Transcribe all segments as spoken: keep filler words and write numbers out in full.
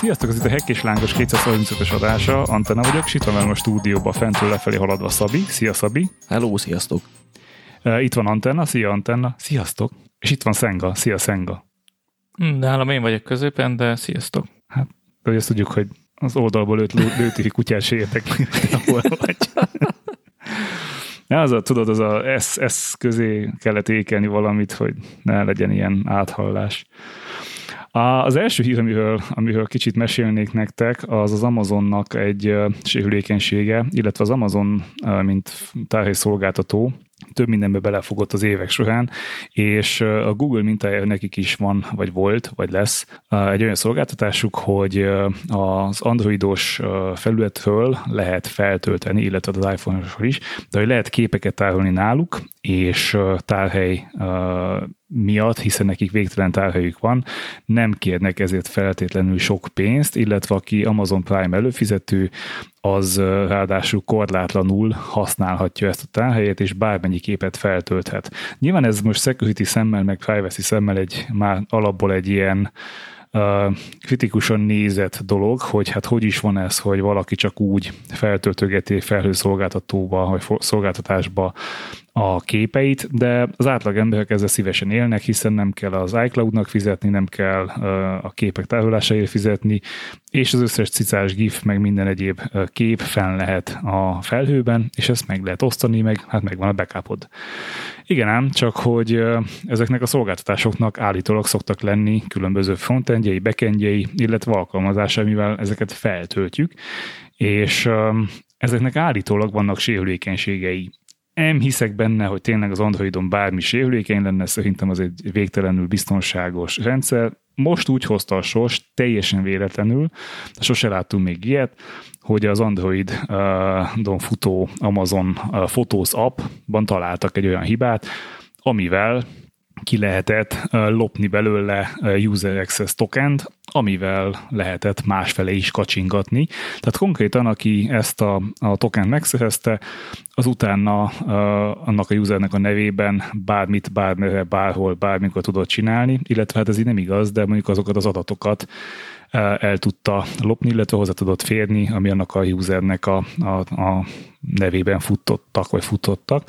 Sziasztok, ez itt a Hack és Lángos kétszázharmincötös adása. Antenna vagyok, és itt van velem a stúdióba fentről lefelé haladva Szabi. Szia, Szabi! Hello, sziasztok! Uh, itt van Antenna, szia Antenna, sziasztok! És itt van Szenga, szia Szenga! Nálam én vagyok középen, de sziasztok! Hát, de azt tudjuk, hogy az oldalból lőtt lőtéri kutyát se értek, ahol vagy. Ja, az a, tudod, az a S, S közé kellett ékelni valamit, hogy ne legyen ilyen áthallás. Az első hír, amiről, amiről kicsit mesélnék nektek, az az Amazonnak egy uh, sérülékenysége, illetve az Amazon, uh, mint tárhelyszolgáltató, több mindenbe belefogott az évek során, és uh, a Google mintája nekik is van, vagy volt, vagy lesz uh, egy olyan szolgáltatásuk, hogy uh, az androidos uh, felületről lehet feltölteni, illetve az iPhone-osról is, de hogy lehet képeket tárolni náluk, és uh, tárhely uh, miatt, hiszen nekik végtelen tárhelyük van, nem kérnek ezért feltétlenül sok pénzt, illetve aki Amazon Prime előfizető, az ráadásul korlátlanul használhatja ezt a tárhelyet, és bármennyi képet feltölthet. Nyilván ez most security szemmel, meg privacy szemmel egy, már alapból egy ilyen uh, kritikusan nézett dolog, hogy hát hogy is van ez, hogy valaki csak úgy feltöltögeti felhőszolgáltatóba, vagy szolgáltatásba a képeit, de az átlag emberek ezzel szívesen élnek, hiszen nem kell az iCloud-nak fizetni, nem kell a képek tárolásáért fizetni, és az összes cicás gif, meg minden egyéb kép fenn lehet a felhőben, és ezt meg lehet osztani, meg hát megvan a backupod. Igen ám, csak hogy ezeknek a szolgáltatásoknak állítólag szoktak lenni különböző frontendjei, backendjei, illetve alkalmazásai, mivel ezeket feltöltjük, és ezeknek állítólag vannak sérülékenységei. Nem hiszek benne, hogy tényleg az Androidon bármi sérülékeny lenne, szerintem az egy végtelenül biztonságos rendszer. Most úgy hozta a sors, teljesen véletlenül, sose láttunk még ilyet, hogy az Androidon futó Amazon Photos appban találtak egy olyan hibát, amivel ki lehetett lopni belőle user access tokent, amivel lehetett másfele is kacsingatni. Tehát konkrétan, aki ezt a, a tokent megszerezte, az utána uh, annak a usernek a nevében bármit, bármire, bárhol, bármikor tudott csinálni, illetve hát ez így nem igaz, de mondjuk azokat az adatokat uh, el tudta lopni, illetve hozzá tudott férni, ami annak a usernek a, a, a nevében futottak, vagy futottak.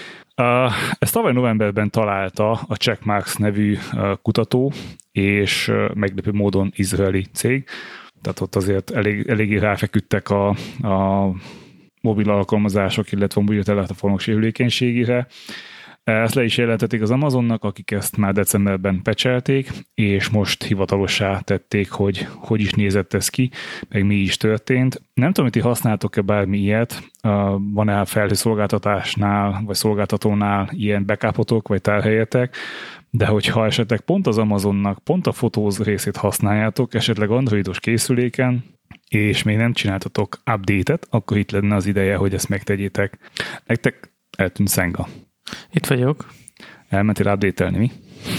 Uh, ezt tavaly novemberben találta a Checkmarx nevű uh, kutató, és uh, meglepő módon izraeli cég, tehát ott azért elég, eléggé ráfeküdtek a, a mobil alkalmazások, illetve a mobiltelefonok sérülékenységére. Ezt le is jelentették az Amazonnak, akik ezt már decemberben pecselték, és most hivatalossá tették, hogy hogy is nézett ez ki, meg mi is történt. Nem tudom, hogy ti használtok-e bármi ilyet, van-e felhőszolgáltatásnál, vagy szolgáltatónál ilyen backupotok, vagy tárhelyetek, de hogyha esetleg pont az Amazonnak, pont a fotóz részét használjátok, esetleg androidos készüléken, és még nem csináltatok update-et, akkor itt lenne az ideje, hogy ezt megtegyétek. Nektek eltűnt Szenga. Itt vagyok. Elmentél update-elni, mi?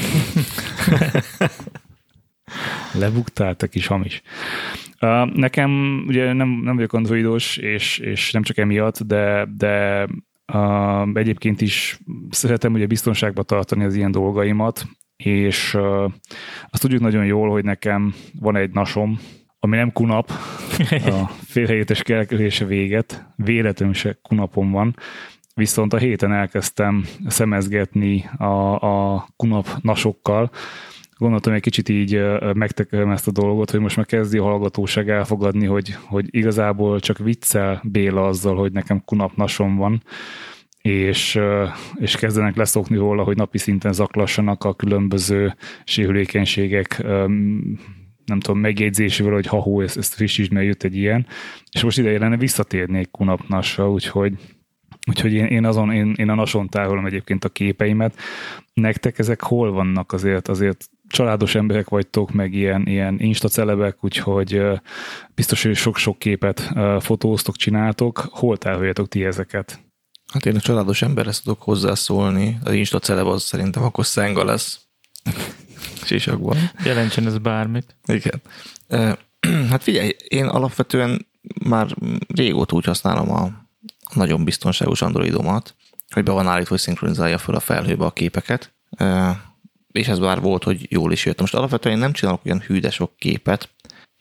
Lebuktál, te kis hamis. Uh, nekem ugye nem, nem vagyok androidos, és, és nem csak emiatt, de, de uh, egyébként is szeretem ugye biztonságba tartani az ilyen dolgaimat, és uh, azt tudjuk nagyon jól, hogy nekem van egy nasom, ami nem kunap, a félreértés kelkedése véget, véletlenül se kunapom van, viszont a héten elkezdtem szemezgetni a, a kunap nasokkal. Gondoltam, egy kicsit így megtekerem ezt a dolgot, hogy most már kezdi a hallgatóság elfogadni, hogy, hogy igazából csak viccel Béla azzal, hogy nekem kunap nasom van, és, és kezdenek leszokni róla, hogy napi szinten zaklassanak a különböző sérülékenységek, nem tudom, megjegyzésével, hogy ha-hó, ezt, ezt frissítsd, mert jött egy ilyen, és most ideje lenne visszatérnék kunapnasra, úgyhogy Úgyhogy én, én azon, én, én a nason tárolom egyébként a képeimet. Nektek ezek hol vannak azért? Azért családos emberek vagytok, meg ilyen, ilyen instacelebek, úgyhogy biztos, hogy sok-sok képet fotóztok, csináltok. Hol tároljatok ti ezeket? Hát én a családos emberhez tudok hozzászólni. Az instaceleb az szerintem akkor Szenga lesz. Sisakban. Jelentsen ez bármit. Igen. Hát figyelj, én alapvetően már régóta úgy használom a nagyon biztonságos androidomat, hogy be van állítva, hogy szinkronizálja fel a felhőbe a képeket, és ez bár volt, hogy jól is jött. Most alapvetően én nem csinálok olyan hű de sok képet,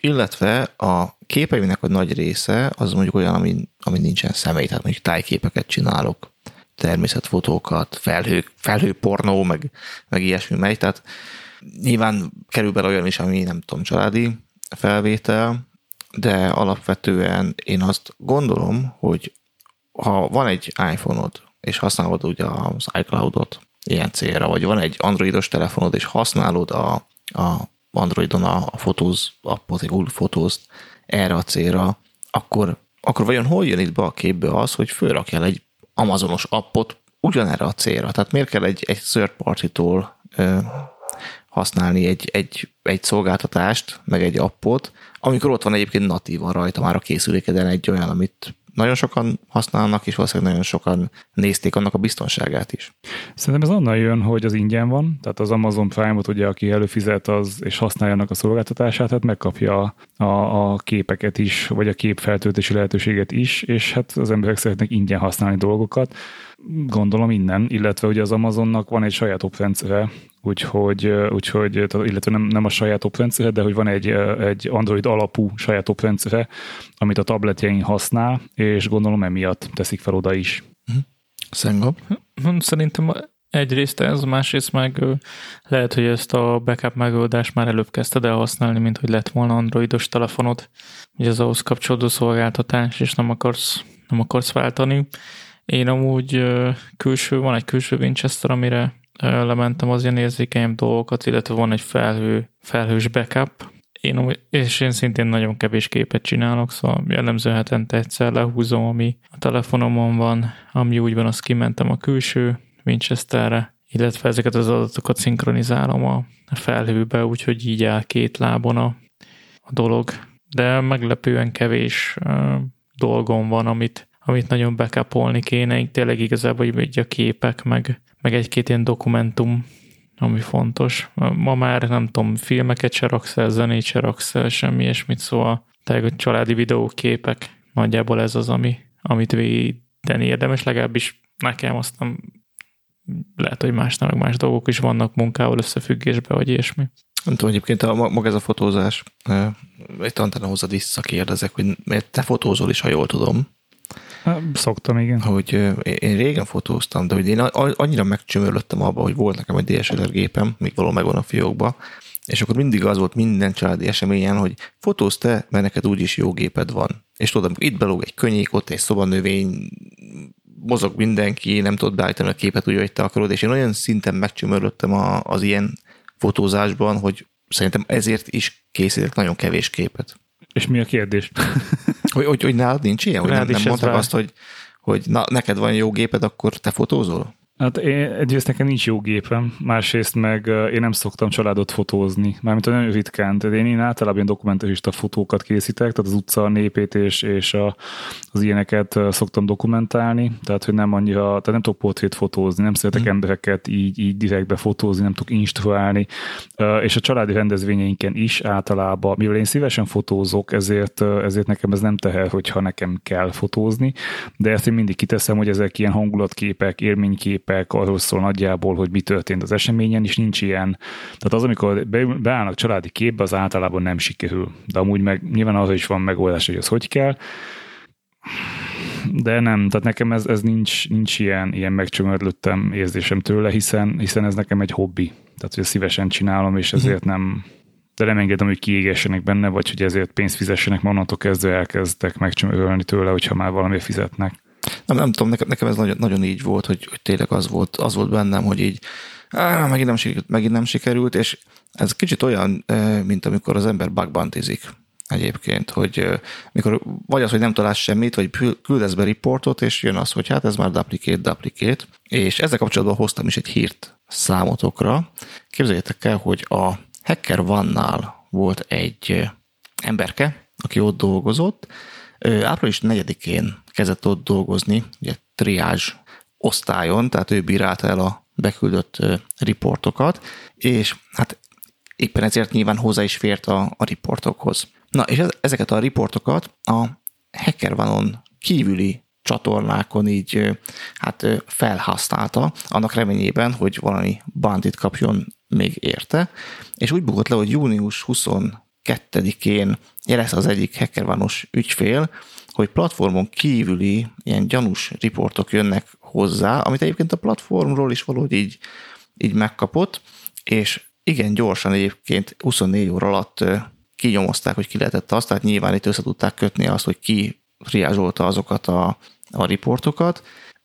illetve a képeimnek a nagy része az mondjuk olyan, ami, ami nincsen személy, tehát mondjuk tájképeket csinálok, természetfotókat, felhő, felhőpornó, meg, meg ilyesmi megy, tehát nyilván kerül bele olyan is, ami nem tudom, családi felvétel, de alapvetően én azt gondolom, hogy ha van egy iPhone-od, és használod ugye az iCloud-ot ilyen célra, vagy van egy androidos telefonod, és használod a, a Androidon a, a Photos appot, a Google Photos-t erre a célra, akkor, akkor vajon hol jön itt be a képbe az, hogy fölrakjál egy Amazonos appot ugyanerre a célra? Tehát miért kell egy, egy third party-tól ö, használni egy, egy, egy szolgáltatást, meg egy appot, amikor ott van egyébként natívan rajta már a készülékeden egy olyan, amit nagyon sokan használnak, és valószínűleg nagyon sokan nézték annak a biztonságát is. Szerintem ez onnan jön, hogy az ingyen van, tehát az Amazon Prime-ot ugye, aki előfizet az, és használja annak a szolgáltatását, tehát megkapja a, a képeket is, vagy a képfeltöltési lehetőséget is, és hát az emberek szeretnek ingyen használni dolgokat. Gondolom innen, illetve ugye az Amazonnak van egy saját oprendszere, úgyhogy, úgyhogy illetve nem, nem a saját oprendszere, de hogy van egy, egy Android alapú saját oprendszere, amit a tabletjein használ, és gondolom emiatt teszik fel oda is. Szengab? Szerintem egyrészt ez, másrészt meg lehet, hogy ezt a backup megoldást már előbb kezdted el használni, mint hogy lett volna androidos telefonod, hogy az ahhoz kapcsolódó szolgáltatás, és nem akarsz, nem akarsz váltani. Én amúgy külső, van egy külső Winchester, amire lementem az ilyen érzékenyebb dolgokat, illetve van egy felhő, felhős backup, én, és én szintén nagyon kevés képet csinálok, szóval jellemző hetente egyszer lehúzom, ami a telefonomon van, ami úgy van, azt kimentem a külső Winchesterre, illetve ezeket az adatokat szinkronizálom a felhőbe, úgyhogy így áll két lábon a, a dolog. De meglepően kevés uh, dolgom van, amit, amit nagyon backupolni kéne, tényleg igazából hogy a képek, meg, meg egy-két ilyen dokumentum, ami fontos. Ma már nem tudom, filmeket se raksz el, zenét se raksz el, semmi ilyesmit, szóval tényleg a családi videóképek, nagyjából ez az, ami, amit védeni érdemes, legalábbis nekem, aztán lehet, hogy másnál meg más dolgok is vannak munkával összefüggésben, vagy ilyesmi. Nem tudom, egyébként a, maga ez a fotózás, egy tantára hozzád visszakérdezek, hogy mert te fotózol is, ha jól tudom. Szoktam, igen. Hogy én régen fotóztam, de hogy én annyira megcsömörlöttem abba, hogy volt nekem egy dé es el er gépem, még való megvan a fiókba, és akkor mindig az volt minden családi eseményen, hogy fotózz te, mert neked úgyis jó géped van. És tudod, itt belóg egy könnyék, ott egy szobanövény, mozog mindenki, nem tudod beállítani a képet úgy, hogy te akarod, és én olyan szinten megcsömörlöttem az ilyen fotózásban, hogy szerintem ezért is készítek nagyon kevés képet. És mi a kérdés? hogy, hogy, hogy nálad nincs ilyen? Hogy nem, nem mondták azt, hogy, hogy na, neked van jó géped, akkor te fotózol? Hát én, egyrészt nekem nincs jó gépem, másrészt meg én nem szoktam családot fotózni, mármint nagyon ritkán. Tehát én, én általában ilyen dokumentarista fotókat készítek, tehát az utca népét és, és a, az ilyeneket szoktam dokumentálni, tehát hogy nem annyira, tehát nem tudok portrét fotózni, nem szeretek hmm. embereket így, így direktbe fotózni, nem tudok instruálni, és a családi rendezvényeinken is általában, mivel én szívesen fotózok, ezért, ezért nekem ez nem teher, hogyha nekem kell fotózni, de ezt én mindig kiteszem, hogy ezek ilyen hangulatképek, élményképek, arról szól nagyjából, hogy mi történt az eseményen, és nincs ilyen. Tehát az, amikor beállnak családi képbe, az általában nem sikerül. De amúgy meg nyilván arra is van megoldás, hogy az hogy kell. De nem, tehát nekem ez, ez nincs, nincs ilyen, ilyen megcsömörlöttem érzésem tőle, hiszen, hiszen ez nekem egy hobbi. Tehát, hogy szívesen csinálom, és ezért nem, de nem engedem, hogy kiégessenek benne, vagy hogy ezért pénzt fizessenek, onnantól kezdve elkezdtek megcsömörölni tőle, hogyha már valamiért fizetnek. Nem, nem tudom, nekem, nekem ez nagyon, nagyon így volt, hogy, hogy tényleg az volt, az volt bennem, hogy így áh, megint, nem sikerült, megint nem sikerült, és ez kicsit olyan, mint amikor az ember bug bountyzik egyébként, hogy mikor vagy az, hogy nem találsz semmit, vagy küldesz be riportot, és jön az, hogy hát ez már duplicate, duplicate, és ezzel kapcsolatban hoztam is egy hírt számotokra. Képzeljétek el, hogy a HackerOne-nál volt egy emberke, aki ott dolgozott, április negyedikén kezdett ott dolgozni, ugye triage osztályon, tehát ő bírálta el a beküldött riportokat, és hát éppen ezért nyilván hozzá is fért a, a riportokhoz. Na, és ezeket a riportokat a HackerOne-on kívüli csatornákon így hát felhasználta, annak reményében, hogy valami bountyt kapjon még érte, és úgy bukott le, hogy június tizenkettedikén jelezte az egyik HackerOne-os ügyfél, hogy platformon kívüli ilyen gyanús riportok jönnek hozzá, amit egyébként a platformról is valahogy így, így megkapott, és igen gyorsan egyébként huszonnégy óra alatt kinyomozták, hogy ki lehetett azt, tehát nyilván itt össze tudták kötni azt, hogy ki triázsolta azokat a, a riportokat,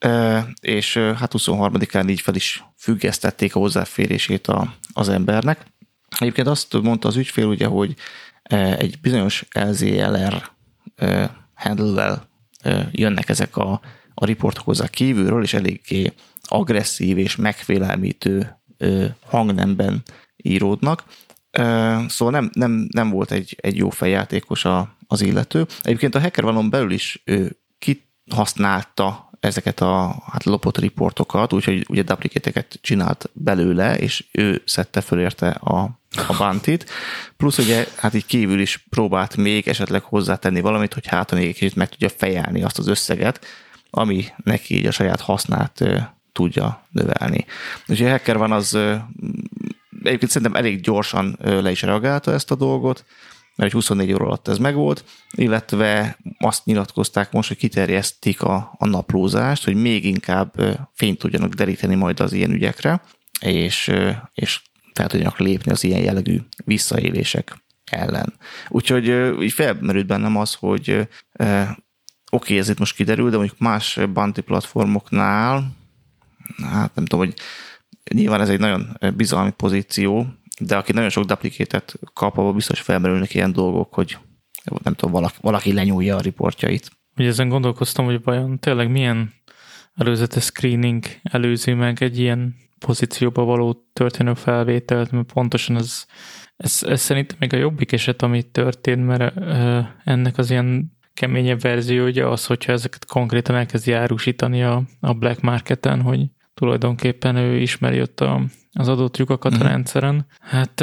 és hát huszonharmadikán így fel is függesztették a hozzáférését a, az embernek. Egyébként azt mondta az ügyfél, ugye, hogy egy bizonyos el zé el er handle-vel jönnek ezek a, a riportok hozzá kívülről, és eléggé agresszív és megfélelmítő hangnemben íródnak. Szóval nem, nem, nem volt egy, egy jó feljátékos a, az illető. Egyébként a HackerOne-on belül is ő kihasználta ezeket a hát lopott riportokat, úgyhogy ugye duplicate-eket csinált belőle, és ő szedte föl érte a, a bounty-t. Plusz ugye hát így kívül is próbált még esetleg hozzátenni valamit, hogy hát még egy kicsit meg tudja fejelni azt az összeget, ami neki így a saját hasznát tudja növelni. Úgyhogy a HackerOne az egyébként szerintem elég gyorsan le is reagálta ezt a dolgot, mert huszonnégy óra alatt ez megvolt, illetve azt nyilatkozták most, hogy kiterjesztik a, a naplózást, hogy még inkább fényt tudjanak deríteni majd az ilyen ügyekre, és, és fel tudjanak lépni az ilyen jellegű visszaélések ellen. Úgyhogy így felmerült bennem az, hogy oké, okay, ez itt most kiderül, de mondjuk más bounty platformoknál, hát nem tudom, hogy nyilván ez egy nagyon bizalmi pozíció, de aki nagyon sok duplicate-et kap, abban biztos felmerülnek ilyen dolgok, hogy nem tudom, valaki, valaki lenyúlja a riportjait. Ugye ezen gondolkoztam, hogy vajon tényleg milyen előzetes screening előzi meg egy ilyen pozícióba való történő felvételt, mert pontosan ez, ez, ez szerintem még a jobbik eset, amit történt, mert ennek az ilyen keményebb verzió ugye az, hogyha ezeket konkrétan elkezdi árusítani a, a black marketen, hogy tulajdonképpen ő ismeri ott a, az adott lyukakat mm. a rendszeren. Hát,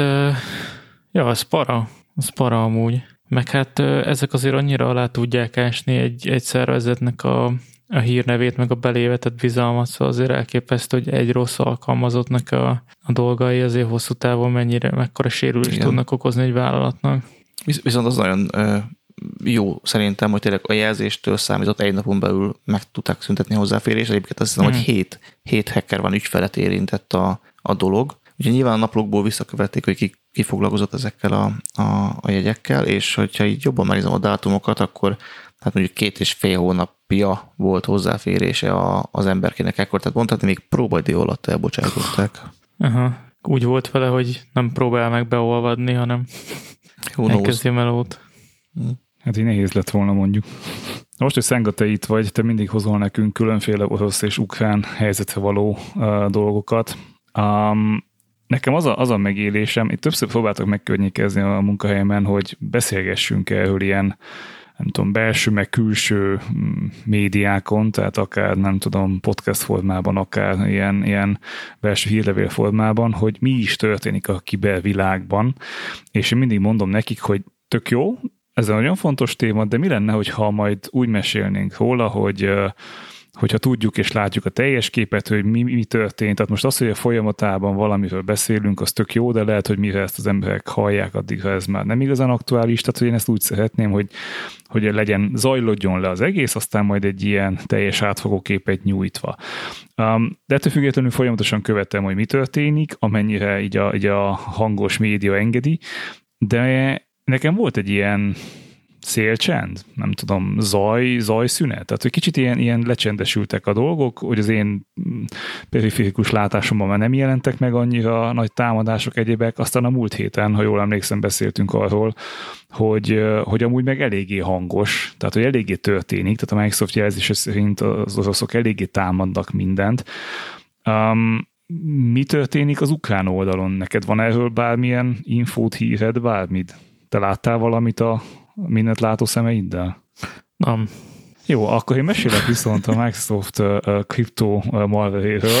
ja, ez para. Ez para amúgy. Meg hát ezek azért annyira alá tudják ásni egy, egy szervezetnek a, a hírnevét, meg a belévetett bizalmat, szóval azért elképesztő, hogy egy rossz alkalmazottnak a, a dolgai azért hosszú távon mennyire, mekkora sérülést Igen. tudnak okozni egy vállalatnak. Visz, viszont az nagyon jó szerintem, hogy tényleg a jelzéstől számított egy napon belül meg tudták szüntetni a hozzáférést. Egyébként azt hiszem, mm. hogy hét, hét HackerOne ügyfelet érintett a, a dolog. Ugye nyilván a naplókból visszakövették, hogy ki, ki foglalkozott ezekkel a, a, a jegyekkel, és hogyha így jobban megnézem a dátumokat, akkor hát mondjuk két és fél hónapja volt hozzáférése a, az emberkének ekkor, tehát mondhatni, még próbaidő alatt elbocsájtották. Aha. Úgy volt vele, hogy nem próbál meg beolvadni, hanem elkezdi melót. Mm. Hát így nehéz lett volna mondjuk. Most, hogy Szenga, te itt vagy, te mindig hozol nekünk különféle orosz és ukrán helyzetre való uh, dolgokat. Um, nekem az a, az a megélésem, itt többször próbáltak megkörnyékezni a munkahelyemen, hogy beszélgessünk erről ilyen, nem tudom, belső meg külső médiákon, tehát akár, nem tudom, podcast formában, akár ilyen, ilyen belső hírlevél formában, hogy mi is történik a kibervilágban, és én mindig mondom nekik, hogy tök jó, ez egy nagyon fontos téma, de mi lenne, hogyha majd úgy mesélnénk róla, hogy hogyha tudjuk és látjuk a teljes képet, hogy mi, mi történt. Tehát most az, hogy a folyamatában valamiről beszélünk, az tök jó, de lehet, hogy mire ezt az emberek hallják, addigra ez már nem igazán aktuális. Tehát, hogy én ezt úgy szeretném, hogy, hogy legyen, zajlódjon le az egész, aztán majd egy ilyen teljes átfogó képet nyújtva. Um, de ettől függetlenül folyamatosan követem, hogy mi történik, amennyire így a, így a hangos média engedi, de nekem volt egy ilyen szélcsend, nem tudom, zaj, zajszünet. Tehát, hogy kicsit ilyen, ilyen lecsendesültek a dolgok, hogy az én periférikus látásomban már nem jelentek meg annyira nagy támadások, egyébek. Aztán a múlt héten, ha jól emlékszem, beszéltünk arról, hogy, hogy amúgy meg eléggé hangos, tehát, hogy eléggé történik, tehát a Microsoft jelzése szerint az oroszok eléggé támadnak mindent. Um, mi történik az ukrán oldalon? Neked van erről bármilyen infót, híred, bármit? Te láttál valamit a mindent látó szemeiddel? Nem. Jó, akkor én mesélek viszont a Microsoft uh, kriptó uh, malveréről.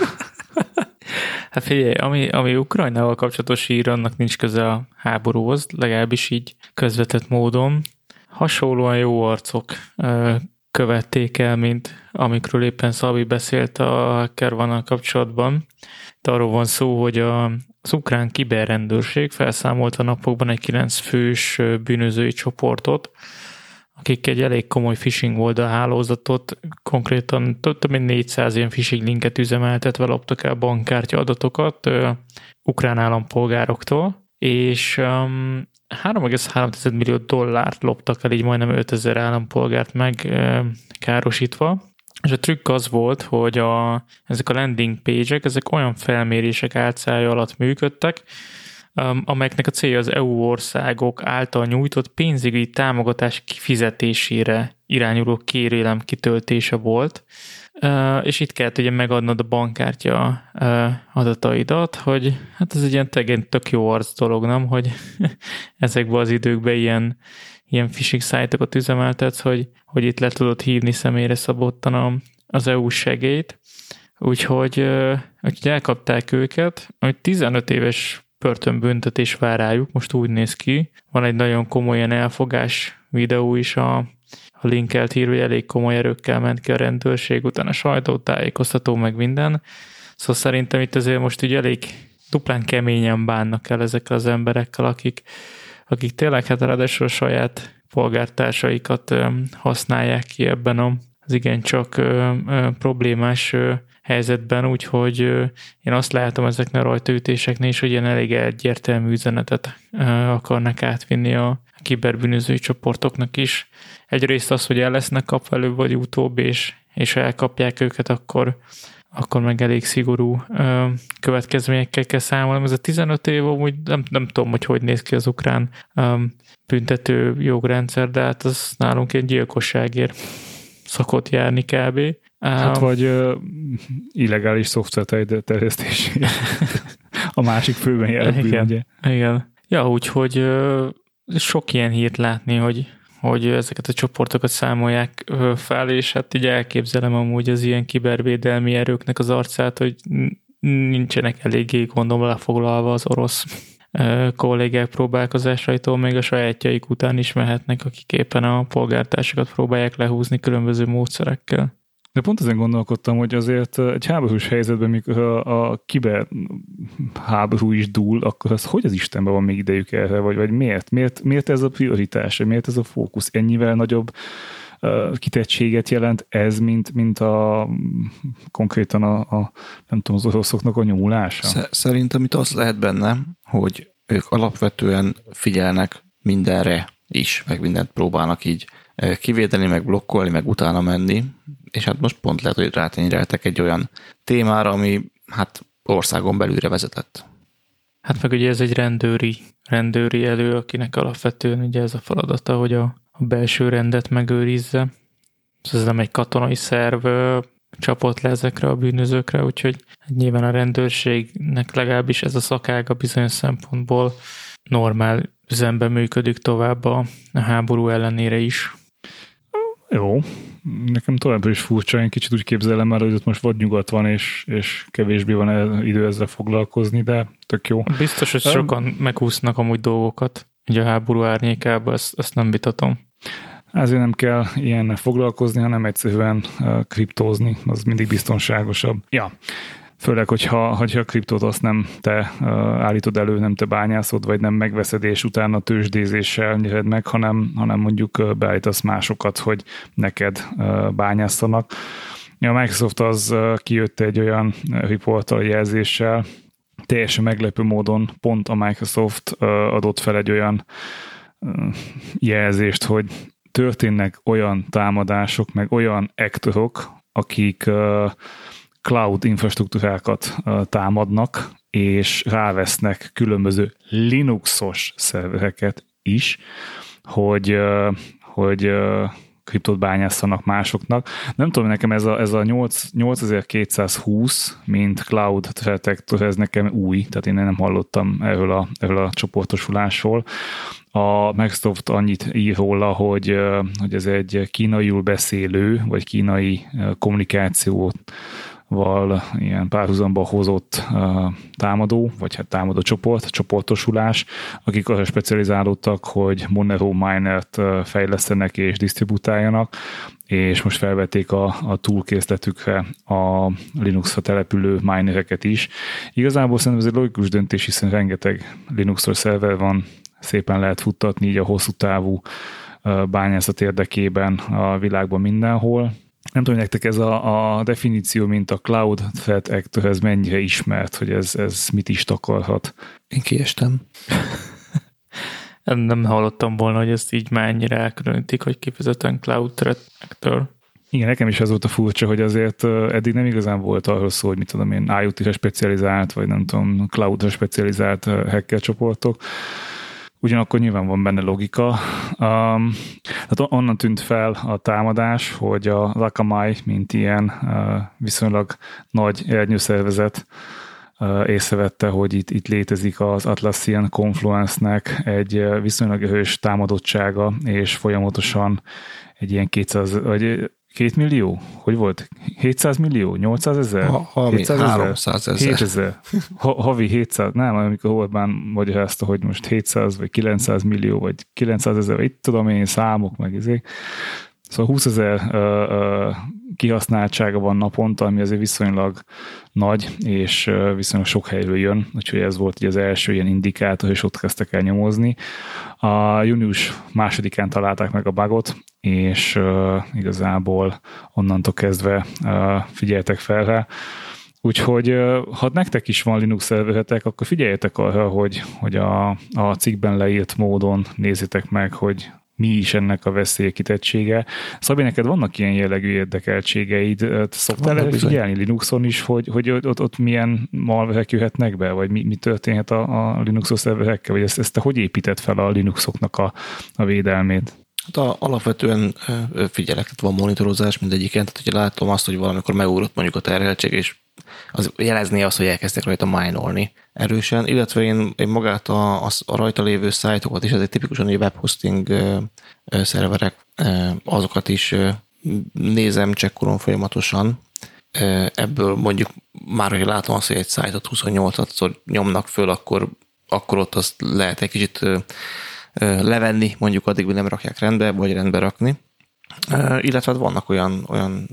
Hát figyelj, ami, ami Ukrajnával kapcsolatos hír, annak nincs köze a háborúhoz, legalábbis így közvetett módon. Hasonlóan jó arcok uh, követték el, mint amikről éppen Szabi beszélt a HackerOne-nal kapcsolatban. De arról van szó, hogy a, az ukrán kiberrendőrség felszámolt a napokban egy kilenc fős bűnözői csoportot, akik egy elég komoly phishing oldal hálózatot, konkrétan több mint négyszáz ilyen phishing linket üzemeltetve loptak el bankkártya adatokat ö, ukrán állampolgároktól, és um, három egész három millió dollárt loptak el, így majdnem ötezer állampolgárt megkárosítva. És a trükk az volt, hogy a, ezek a landing page-ek, ezek olyan felmérések álcája alatt működtek, um, amelyeknek a célja az é u országok által nyújtott pénzügyi támogatás kifizetésére irányuló kérelem kitöltése volt, uh, és itt kellett ugye megadnod a bankkártya uh, adataidat, hogy hát ez egy ilyen tegén tök jó arc dolog, nem? Hogy ezekben az időkben ilyen ilyen phishing szájtokat üzemeltetsz, hogy, hogy itt le tudod hívni személyre szabottan az é u segélyt. Úgyhogy, úgyhogy elkapták őket, hogy tizenöt éves börtönbüntetés vár rájuk, most úgy néz ki. Van egy nagyon komoly ilyen elfogás videó is, a, a linkelt hír, hogy elég komoly erőkkel ment ki a rendőrség, utána sajtótájékoztató, meg minden. Szóval szerintem itt azért most ugye elég duplán keményen bánnak el ezekkel az emberekkel, akik akik tényleg hát ráadásul a saját polgártársaikat használják ki ebben az igencsak problémás helyzetben, úgyhogy én azt látom ezeknél a rajtaütéseknél is, hogy ilyen elég egyértelmű üzenetet akarnak átvinni a kiberbűnözői csoportoknak is. Egyrészt az, hogy el lesznek kapva előbb vagy utóbb, és, és ha elkapják őket, akkor akkor meg elég szigorú ö, következményekkel kell számolni. Ez a tizenöt év, úgy nem, nem tudom, hogy hogy néz ki az ukrán ö, büntető jogrendszer, de hát az nálunk egy gyilkosságért szokott járni kb. Hát vagy ö, illegális szoftverterjesztésére. A másik főben jár bűn, ugye? Igen. Ja, úgyhogy ö, sok ilyen hírt látni, hogy hogy ezeket a csoportokat számolják fel, és hát így elképzelem amúgy az ilyen kibervédelmi erőknek az arcát, hogy nincsenek eléggé gondolom lefoglalva az orosz kollégák próbálkozásaitól, még a sajátjaik után is mehetnek, akik éppen a polgártársakat próbálják lehúzni különböző módszerekkel. De pont ezen gondolkodtam, hogy azért egy háborús helyzetben, mikor a, a kiber háború is dúl, akkor az hogy az Istenben van még idejük erre, vagy, vagy miért? miért? Miért ez a prioritás, miért ez a fókusz? Ennyivel nagyobb uh, kitettséget jelent ez, mint, mint a konkrétan a, a nem tudom, az oroszoknak a nyúlása? Szerintem itt az lehet benne, hogy ők alapvetően figyelnek mindenre is, meg mindent próbálnak így kivédeni, meg blokkolni, meg utána menni, és hát most pont lehet, hogy rátényreltek egy olyan témára, ami hát országon belülre vezetett. Hát meg ugye ez egy rendőri, rendőri elő, akinek alapvetően ugye ez a feladata, hogy a, a belső rendet megőrizze. Ez nem egy katonai szerv csapott le ezekre a bűnözőkre, úgyhogy nyilván a rendőrségnek legalábbis ez a szakága bizonyos szempontból normál üzemben működik tovább a, a háború ellenére is. Jó. Nekem továbbra is furcsa, én kicsit úgy képzelem el, hogy ott most vagy nyugat van, és, és kevésbé van idő ezzel foglalkozni, de tök jó. Biztos, hogy sokan meghúznak amúgy dolgokat, ugye a háború árnyékában, ezt, ezt nem vitatom. Ezért nem kell ilyennel foglalkozni, hanem egyszerűen uh, kriptózni, az mindig biztonságosabb. Ja. Főleg, hogyha, hogyha a kriptót azt nem te uh, állítod elő, nem te bányászod, vagy nem megveszed, és utána tőzsdézéssel nyered meg, hanem, hanem mondjuk uh, beállítasz másokat, hogy neked uh, bányásszanak. Ja, a Microsoft az uh, kijött egy olyan riporttal jelzéssel, teljesen meglepő módon pont a Microsoft uh, adott fel egy olyan uh, jelzést, hogy történnek olyan támadások, meg olyan aktorok, akik uh, cloud infrastruktúrákat uh, támadnak, és rávesznek különböző Linuxos szervereket is, hogy, uh, hogy uh, kriptót bányásszanak másoknak. Nem tudom, nekem ez a, ez a nyolcezer-kétszázhúsz, mint cloud detektor, ez nekem új, tehát én nem hallottam erről a, erről a csoportosulásról. A Microsoft annyit ír róla, hogy, hogy ez egy kínaiul beszélő, vagy kínai kommunikációt val ilyen párhuzamba hozott uh, támadó, vagy hát támadó csoport, csoportosulás, akik arra specializálódtak, hogy Monero minert uh, fejlesztenek és disztributáljanak, és most felvették a, a toolkészletükre a Linuxra települő minereket is. Igazából szerintem ez egy logikus döntés, hiszen rengeteg Linuxos szerver van, szépen lehet futtatni így a hosszú távú uh, bányászat érdekében a világban mindenhol. Nem tudom, nektek ez a, a definíció, mint a Cloud Threat Actor, ez mennyire ismert, hogy ez, ez mit is takarhat? Én kiestem. Nem hallottam volna, hogy ezt így már ennyire elkülönítik, hogy kifejezetten Cloud Threat Actor. Igen, nekem is ez volt a furcsa, hogy azért eddig nem igazán volt arról szó, hogy mit tudom én, I O T-re specializált, vagy nem tudom, Cloud-ra specializált hacker csoportok. Ugyanakkor nyilván van benne logika. Um, hát onnan tűnt fel a támadás, hogy a Akamai, mint ilyen uh, viszonylag nagy ernyőszervezet uh, észrevette, hogy itt, itt létezik az Atlassian Confluence-nek egy uh, viszonylag erős támadottsága, és folyamatosan egy ilyen kétszáz, vagy két millió? Hogy volt? hétszáz millió? nyolcszáz ezer? Ha, ha, háromszáz ezer. hétezer. Ha, havi hétszáz, nem, amikor Orbán magyarázta, hogy most hétszáz vagy kilencszáz millió, vagy kilencszáz ezer, vagy itt tudom én számok, meg ezek. Szóval húszezer uh, uh, kihasználtsága van naponta, ami azért viszonylag nagy, és uh, viszonylag sok helyről jön, úgyhogy ez volt ugye az első ilyen indikátor, és ott kezdtek el nyomozni. A június másodikán találták meg a bugot, és uh, igazából onnantól kezdve uh, figyeltek fel rá. Úgyhogy uh, ha nektek is van Linux szerveretek, akkor figyeljetek arra, hogy, hogy a, a cikkben leírt módon nézzétek meg, hogy mi is ennek a veszélykitettsége. Szabi, neked vannak ilyen jellegű érdekeltségeid? Szoktál erre figyelni Linuxon is, hogy, hogy ott, ott milyen malverek jöhetnek be, vagy mi, mi történhet a, a Linuxos szerverekkel, vagy ezt, ezt te hogy épített fel a Linuxoknak a, a védelmét? Hát a, alapvetően figyelek, tehát van monitorozás mindegyiken, tehát hogyha látom azt, hogy valamikor megugrott mondjuk a terheltség, és az jelezné azt, hogy elkezdtek rajta minorni erősen, illetve én, én magát a, a, a rajta lévő szájtokat is, ez egy tipikusan egy webhosting ö, ö, szerverek, ö, azokat is ö, nézem, csekkolom folyamatosan. Ö, ebből mondjuk már, hogy látom azt, hogy egy szájtot huszonnyolcszor nyomnak föl, akkor, akkor ott azt lehet egy kicsit ö, ö, levenni, mondjuk addig, hogy nem rakják rendbe, vagy rendbe rakni. Ö, illetve vannak olyan, olyan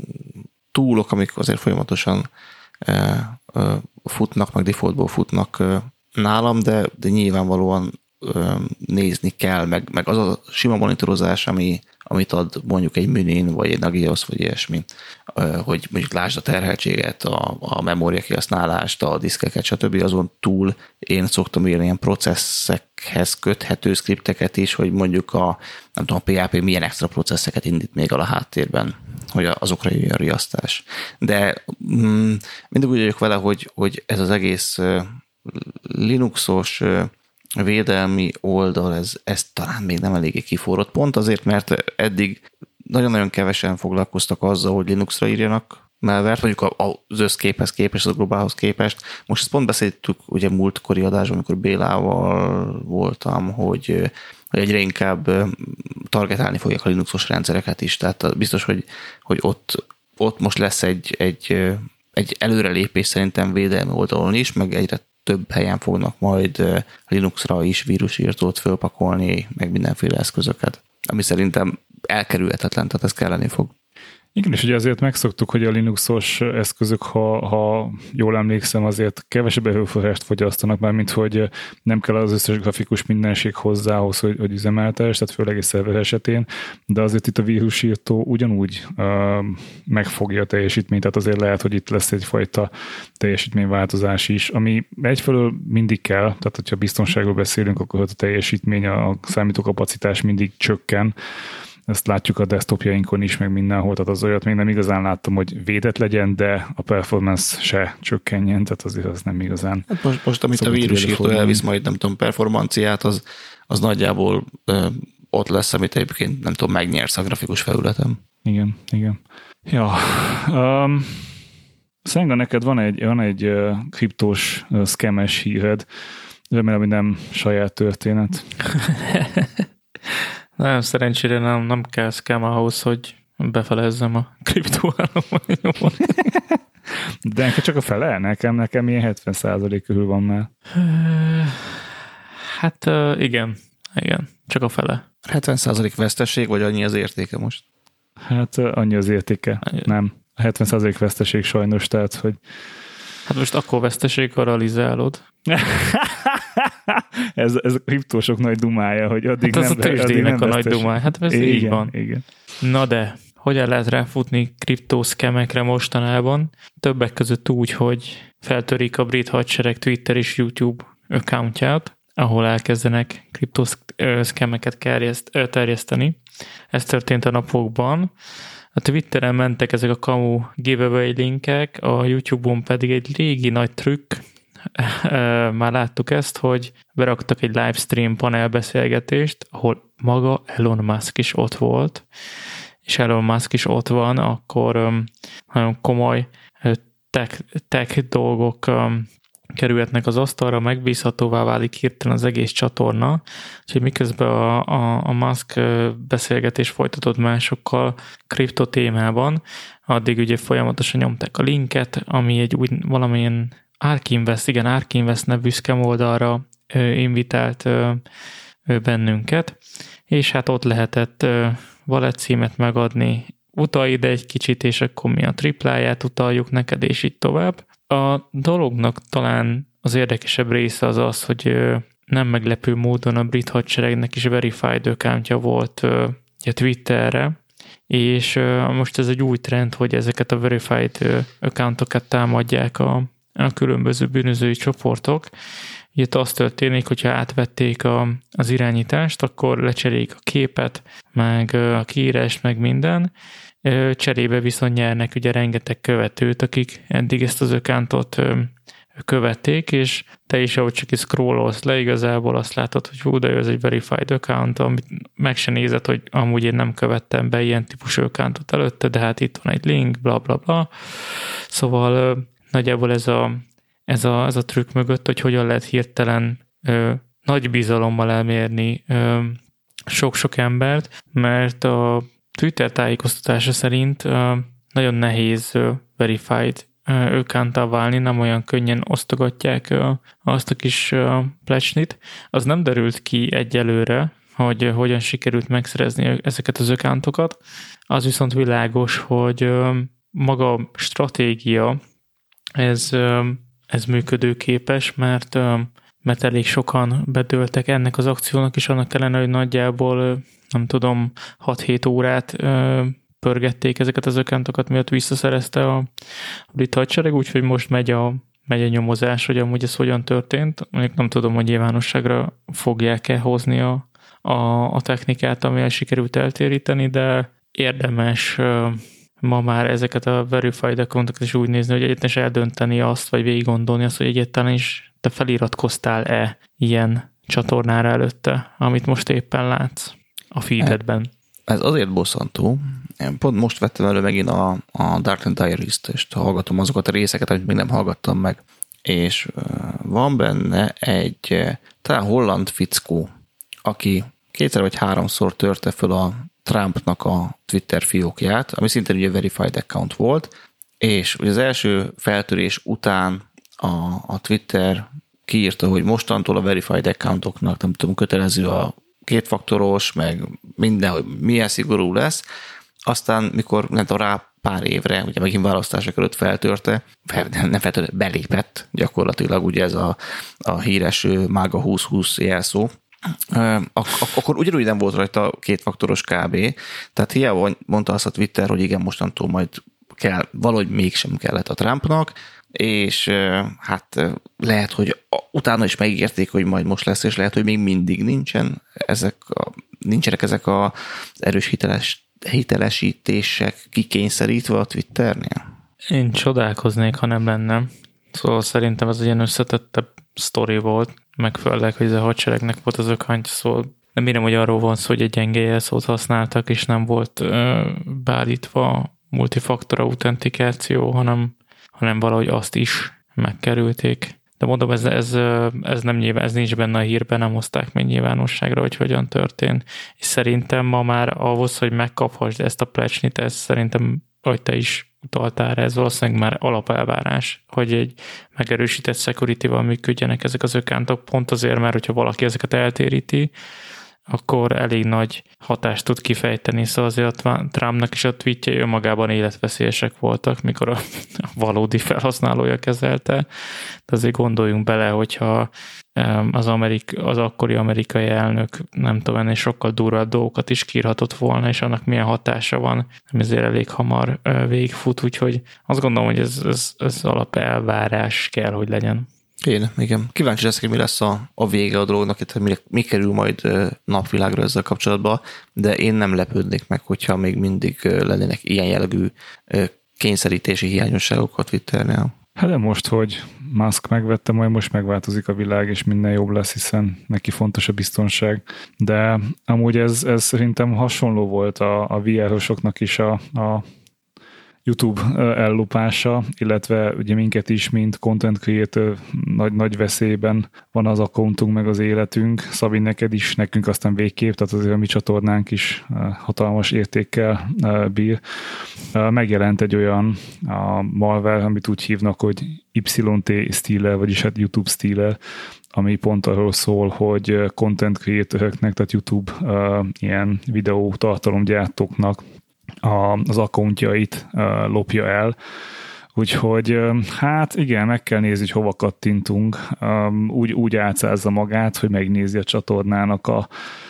túlok, amik azért folyamatosan uh, uh, futnak, meg defaultból futnak uh, nálam, de, de nyilvánvalóan uh, nézni kell, meg, meg az a sima monitorozás, ami, amit ad mondjuk egy Munin, vagy egy Nagios, vagy ilyesmi, uh, hogy mondjuk lásd a terheltséget, a, a memória kihasználást, a diszkeket, stb. Azon túl én szoktam írni ilyen processzekhez köthető skripteket is, hogy mondjuk a, nem tudom, a pé há pé milyen extra processzeket indít még a háttérben, hogy azokra jöjjön riasztás. De mm, mindig úgy vagyok vele, hogy, hogy ez az egész uh, Linuxos uh, védelmi oldal, ez, ez talán még nem eléggé kiforrott. Pont azért, mert eddig nagyon-nagyon kevesen foglalkoztak azzal, hogy Linuxra írjanak malware-t, mondjuk az összképhez képest, az globálhoz képest. Most ezt pont beszéltük ugye múltkori adásban, amikor Bélával voltam, hogy hogy egyre inkább targetálni fogják a Linuxos rendszereket is, tehát biztos, hogy, hogy ott, ott most lesz egy, egy, egy előrelépés szerintem védelmi oldalon is, meg egyre több helyen fognak majd Linuxra is vírusírtót fölpakolni, meg mindenféle eszközöket, ami szerintem elkerülhetetlen, tehát ez kelleni fog. Igen, és ugye azért megszoktuk, hogy a Linuxos eszközök, ha, ha jól emlékszem, azért kevesebb erőforrást fogyasztanak, már mint hogy nem kell az összes grafikus mindenség hozzához, hogy, hogy üzemeltes, tehát főleg egy szerver esetén, de azért itt a vírusírtó ugyanúgy uh, megfogja a teljesítményt, tehát azért lehet, hogy itt lesz egyfajta teljesítményváltozás is, ami egyfelől mindig kell, tehát hogyha biztonságról beszélünk, akkor a teljesítmény, a számítókapacitás mindig csökken. Ezt látjuk a desktopjainkon is, meg mindenhol, tehát az olyat még nem igazán láttam, hogy védett legyen, de a performance se csökkenjen, tehát azért az nem igazán. Hát most, most amit a vírusírtó elvisz majd, nem tudom, performanciát, az, az nagyjából ö, ott lesz, amit egyébként nem tudom, megnyersz a grafikus felületem. Igen, igen. Ja, um, Szenga, neked van egy, van egy uh, kriptós, uh, scam-es híred, remélem, hogy nem saját történet. Nem, szerencsére nem, nem kell scam ahhoz, hogy befelezzem a kriptoállományomon. De nekem csak a fele? Nekem, nekem ilyen hetven százalék körül van már. Hát igen, igen, csak a fele. hetven százalék veszteség, vagy annyi az értéke most? Hát annyi az értéke. Annyi. Nem. A hetven százalék veszteség sajnos, tehát, hogy... Hát most akkor veszteség realizálod. ez, ez a kriptósok nagy dumája, hogy addig hát nem... Hát ez a tőzsdének a nagy dumája. Hát ez igen, így van. Igen. Na de, hogyan lehet ráfutni kriptószkemekre mostanában? Többek között úgy, hogy feltörik a brit hadsereg Twitter és YouTube accountját, ahol elkezdenek kriptószkemeket terjeszteni. Ez történt a napokban. A Twitteren mentek ezek a kamu giveaway linkek, a YouTube-on pedig egy régi nagy trükk, már láttuk ezt, hogy beraktak egy livestream panelbeszélgetést, ahol maga Elon Musk is ott volt, és Elon Musk is ott van, akkor um, nagyon komoly tech, tech dolgok um, kerülhetnek az asztalra, megbízhatóvá válik hirtelen az egész csatorna, úgyhogy miközben a, a, a Musk beszélgetés folytatott másokkal kripto témában, addig ugye folyamatosan nyomták a linket, ami egy úgy valamilyen Ark Invest, igen, Ark Invest nevű scam oldalra ö, invitált ö, ö, bennünket, és hát ott lehetett ö, wallet címet megadni, utalj ide egy kicsit, és akkor mi a tripláját utaljuk neked, és így tovább. A dolognak talán az érdekesebb része az az, hogy ö, nem meglepő módon a brit hadseregnek is verified accountja volt ö, ugye Twitterre, és ö, most ez egy új trend, hogy ezeket a verified ö, accountokat támadják a a különböző bűnözői csoportok. Itt az történik, hogyha átvették a, az irányítást, akkor lecserélik a képet, meg a kiírást, meg minden. Cserébe viszont nyernek ugye rengeteg követőt, akik eddig ezt az accountot követték, és te is, ahogy csak is scrollolsz le, igazából azt látod, hogy hú, de ez egy verified account, amit meg se nézed, hogy amúgy én nem követtem be ilyen típusú accountot előtte, de hát itt van egy link, bla bla bla. Szóval nagyjából ez a, ez, a, ez a trükk mögött, hogy hogyan lehet hirtelen ö, nagy bizalommal elmérni ö, sok-sok embert, mert a Twitter tájékoztatása szerint ö, nagyon nehéz ö, verified account-tá válni, nem olyan könnyen osztogatják ö, azt a kis ö, plecsnit. Az nem derült ki egyelőre, hogy ö, hogyan sikerült megszerezni ezeket az accountokat. Az viszont világos, hogy ö, maga a stratégia, Ez, ez működőképes, mert, mert elég sokan bedőltek ennek az akciónak, és annak ellenére, hogy nagyjából, nem tudom, hat-hét órát pörgették ezeket az accountokat, miatt visszaszerezte a brit hadsereg, úgyhogy most megy a, megy a nyomozás, hogy amúgy ez hogyan történt. Mondjuk nem tudom, hogy nyilvánosságra fogják-e hozni a, a, a technikát, amivel sikerült eltéríteni, de érdemes ma már ezeket a verified accountokat is úgy nézni, hogy egyetlen is eldönteni azt, vagy végig gondolni azt, hogy egyetlen is te feliratkoztál-e ilyen csatornára előtte, amit most éppen látsz a feededben. Ez azért bosszantó. Én pont most vettem elő megint a, a Dark Knight Diaries-t, és hallgatom azokat a részeket, amit még nem hallgattam meg. És van benne egy talán holland fickó, aki kétszer vagy háromszor törte föl a Trumpnak a Twitter fiókját, ami szintén ugye verified account volt, és ugye az első feltörés után a, a Twitter kiírta, hogy mostantól a verified accountoknak, nem tudom, kötelező a kétfaktoros, meg minden, hogy milyen szigorú lesz. Aztán, mikor nem tudom, rá pár évre, ugye megint választások előtt feltörte, fel, nem, nem feltörte, belépett gyakorlatilag, ugye ez a, a híres MAGA húsz húsz jelszó, Ak- akkor ugyanúgy nem volt rajta kétfaktoros kb. Tehát hiába mondta azt a Twitter, hogy igen, mostantól majd kell, valahogy mégsem kellett a Trumpnak, és hát lehet, hogy utána is megígérték, hogy majd most lesz, és lehet, hogy még mindig nincsen ezek a, nincsenek ezek az erős hiteles, hitelesítések kikényszerítve a Twitternél. Én csodálkoznék, ha nem lenne. Szóval szerintem ez egy ilyen összetettebb sztori volt, meg főleg, hogy ez a hadseregnek volt az account, szóval nem érem, hogy arról van szó, hogy egy gyenge jelszót használtak, és nem volt ö, beállítva multifaktor autentikáció, hanem, hanem valahogy azt is megkerülték. De mondom, ez, ez, ez, nem nyilván, ez nincs benne a hírben, nem hozták még nyilvánosságra, hogy hogyan történt. És szerintem ma már ahhoz, hogy megkaphasd ezt a plecsnit, ez szerintem ahogy te is utaltál rá, ez valószínűleg már alapelvárás, hogy egy megerősített security-val működjenek ezek az accountok, pont azért, mert hogyha valaki ezeket eltéríti, akkor elég nagy hatást tud kifejteni, szóval azért a Trumpnak is a tweetjei önmagában életveszélyesek voltak, mikor a valódi felhasználója kezelte, de azért gondoljunk bele, hogyha az, Amerik, az akkori amerikai elnök, nem tudom, ennél sokkal durvább dolgokat is kiírhatott volna, és annak milyen hatása van, ami azért elég hamar végigfut, úgyhogy azt gondolom, hogy ez, ez, ez alapelvárás kell, hogy legyen. Én, igen. Kíváncsi leszek, hogy mi lesz a, a vége a dolognak, tehát mi, mi kerül majd napvilágra ezzel kapcsolatban, de én nem lepődnék meg, hogyha még mindig lennének ilyen jellegű kényszerítési hiányosságok a Twitternél. Hát de most, hogy Musk megvette, majd most megváltozik a világ, és minden jobb lesz, hiszen neki fontos a biztonság. De amúgy ez, ez szerintem hasonló volt a, a vé er-osoknak is a, a YouTube ellopása, illetve ugye minket is, mint content creator nagy, nagy veszélyben van az accountunk, meg az életünk. Szabi, neked is, nekünk aztán végképp, tehát azért a mi csatornánk is hatalmas értékkel bír. Megjelent egy olyan a malware, amit úgy hívnak, hogy Y T stealer, vagyis hát YouTube stealer, ami pont arról szól, hogy content creatoröknek, tehát YouTube ilyen videó tartalomgyártóknak az accountjait lopja el. Úgyhogy hát igen, meg kell nézni, hogy hova kattintunk. Úgy, úgy átszázza magát, hogy megnézi a csatornának a,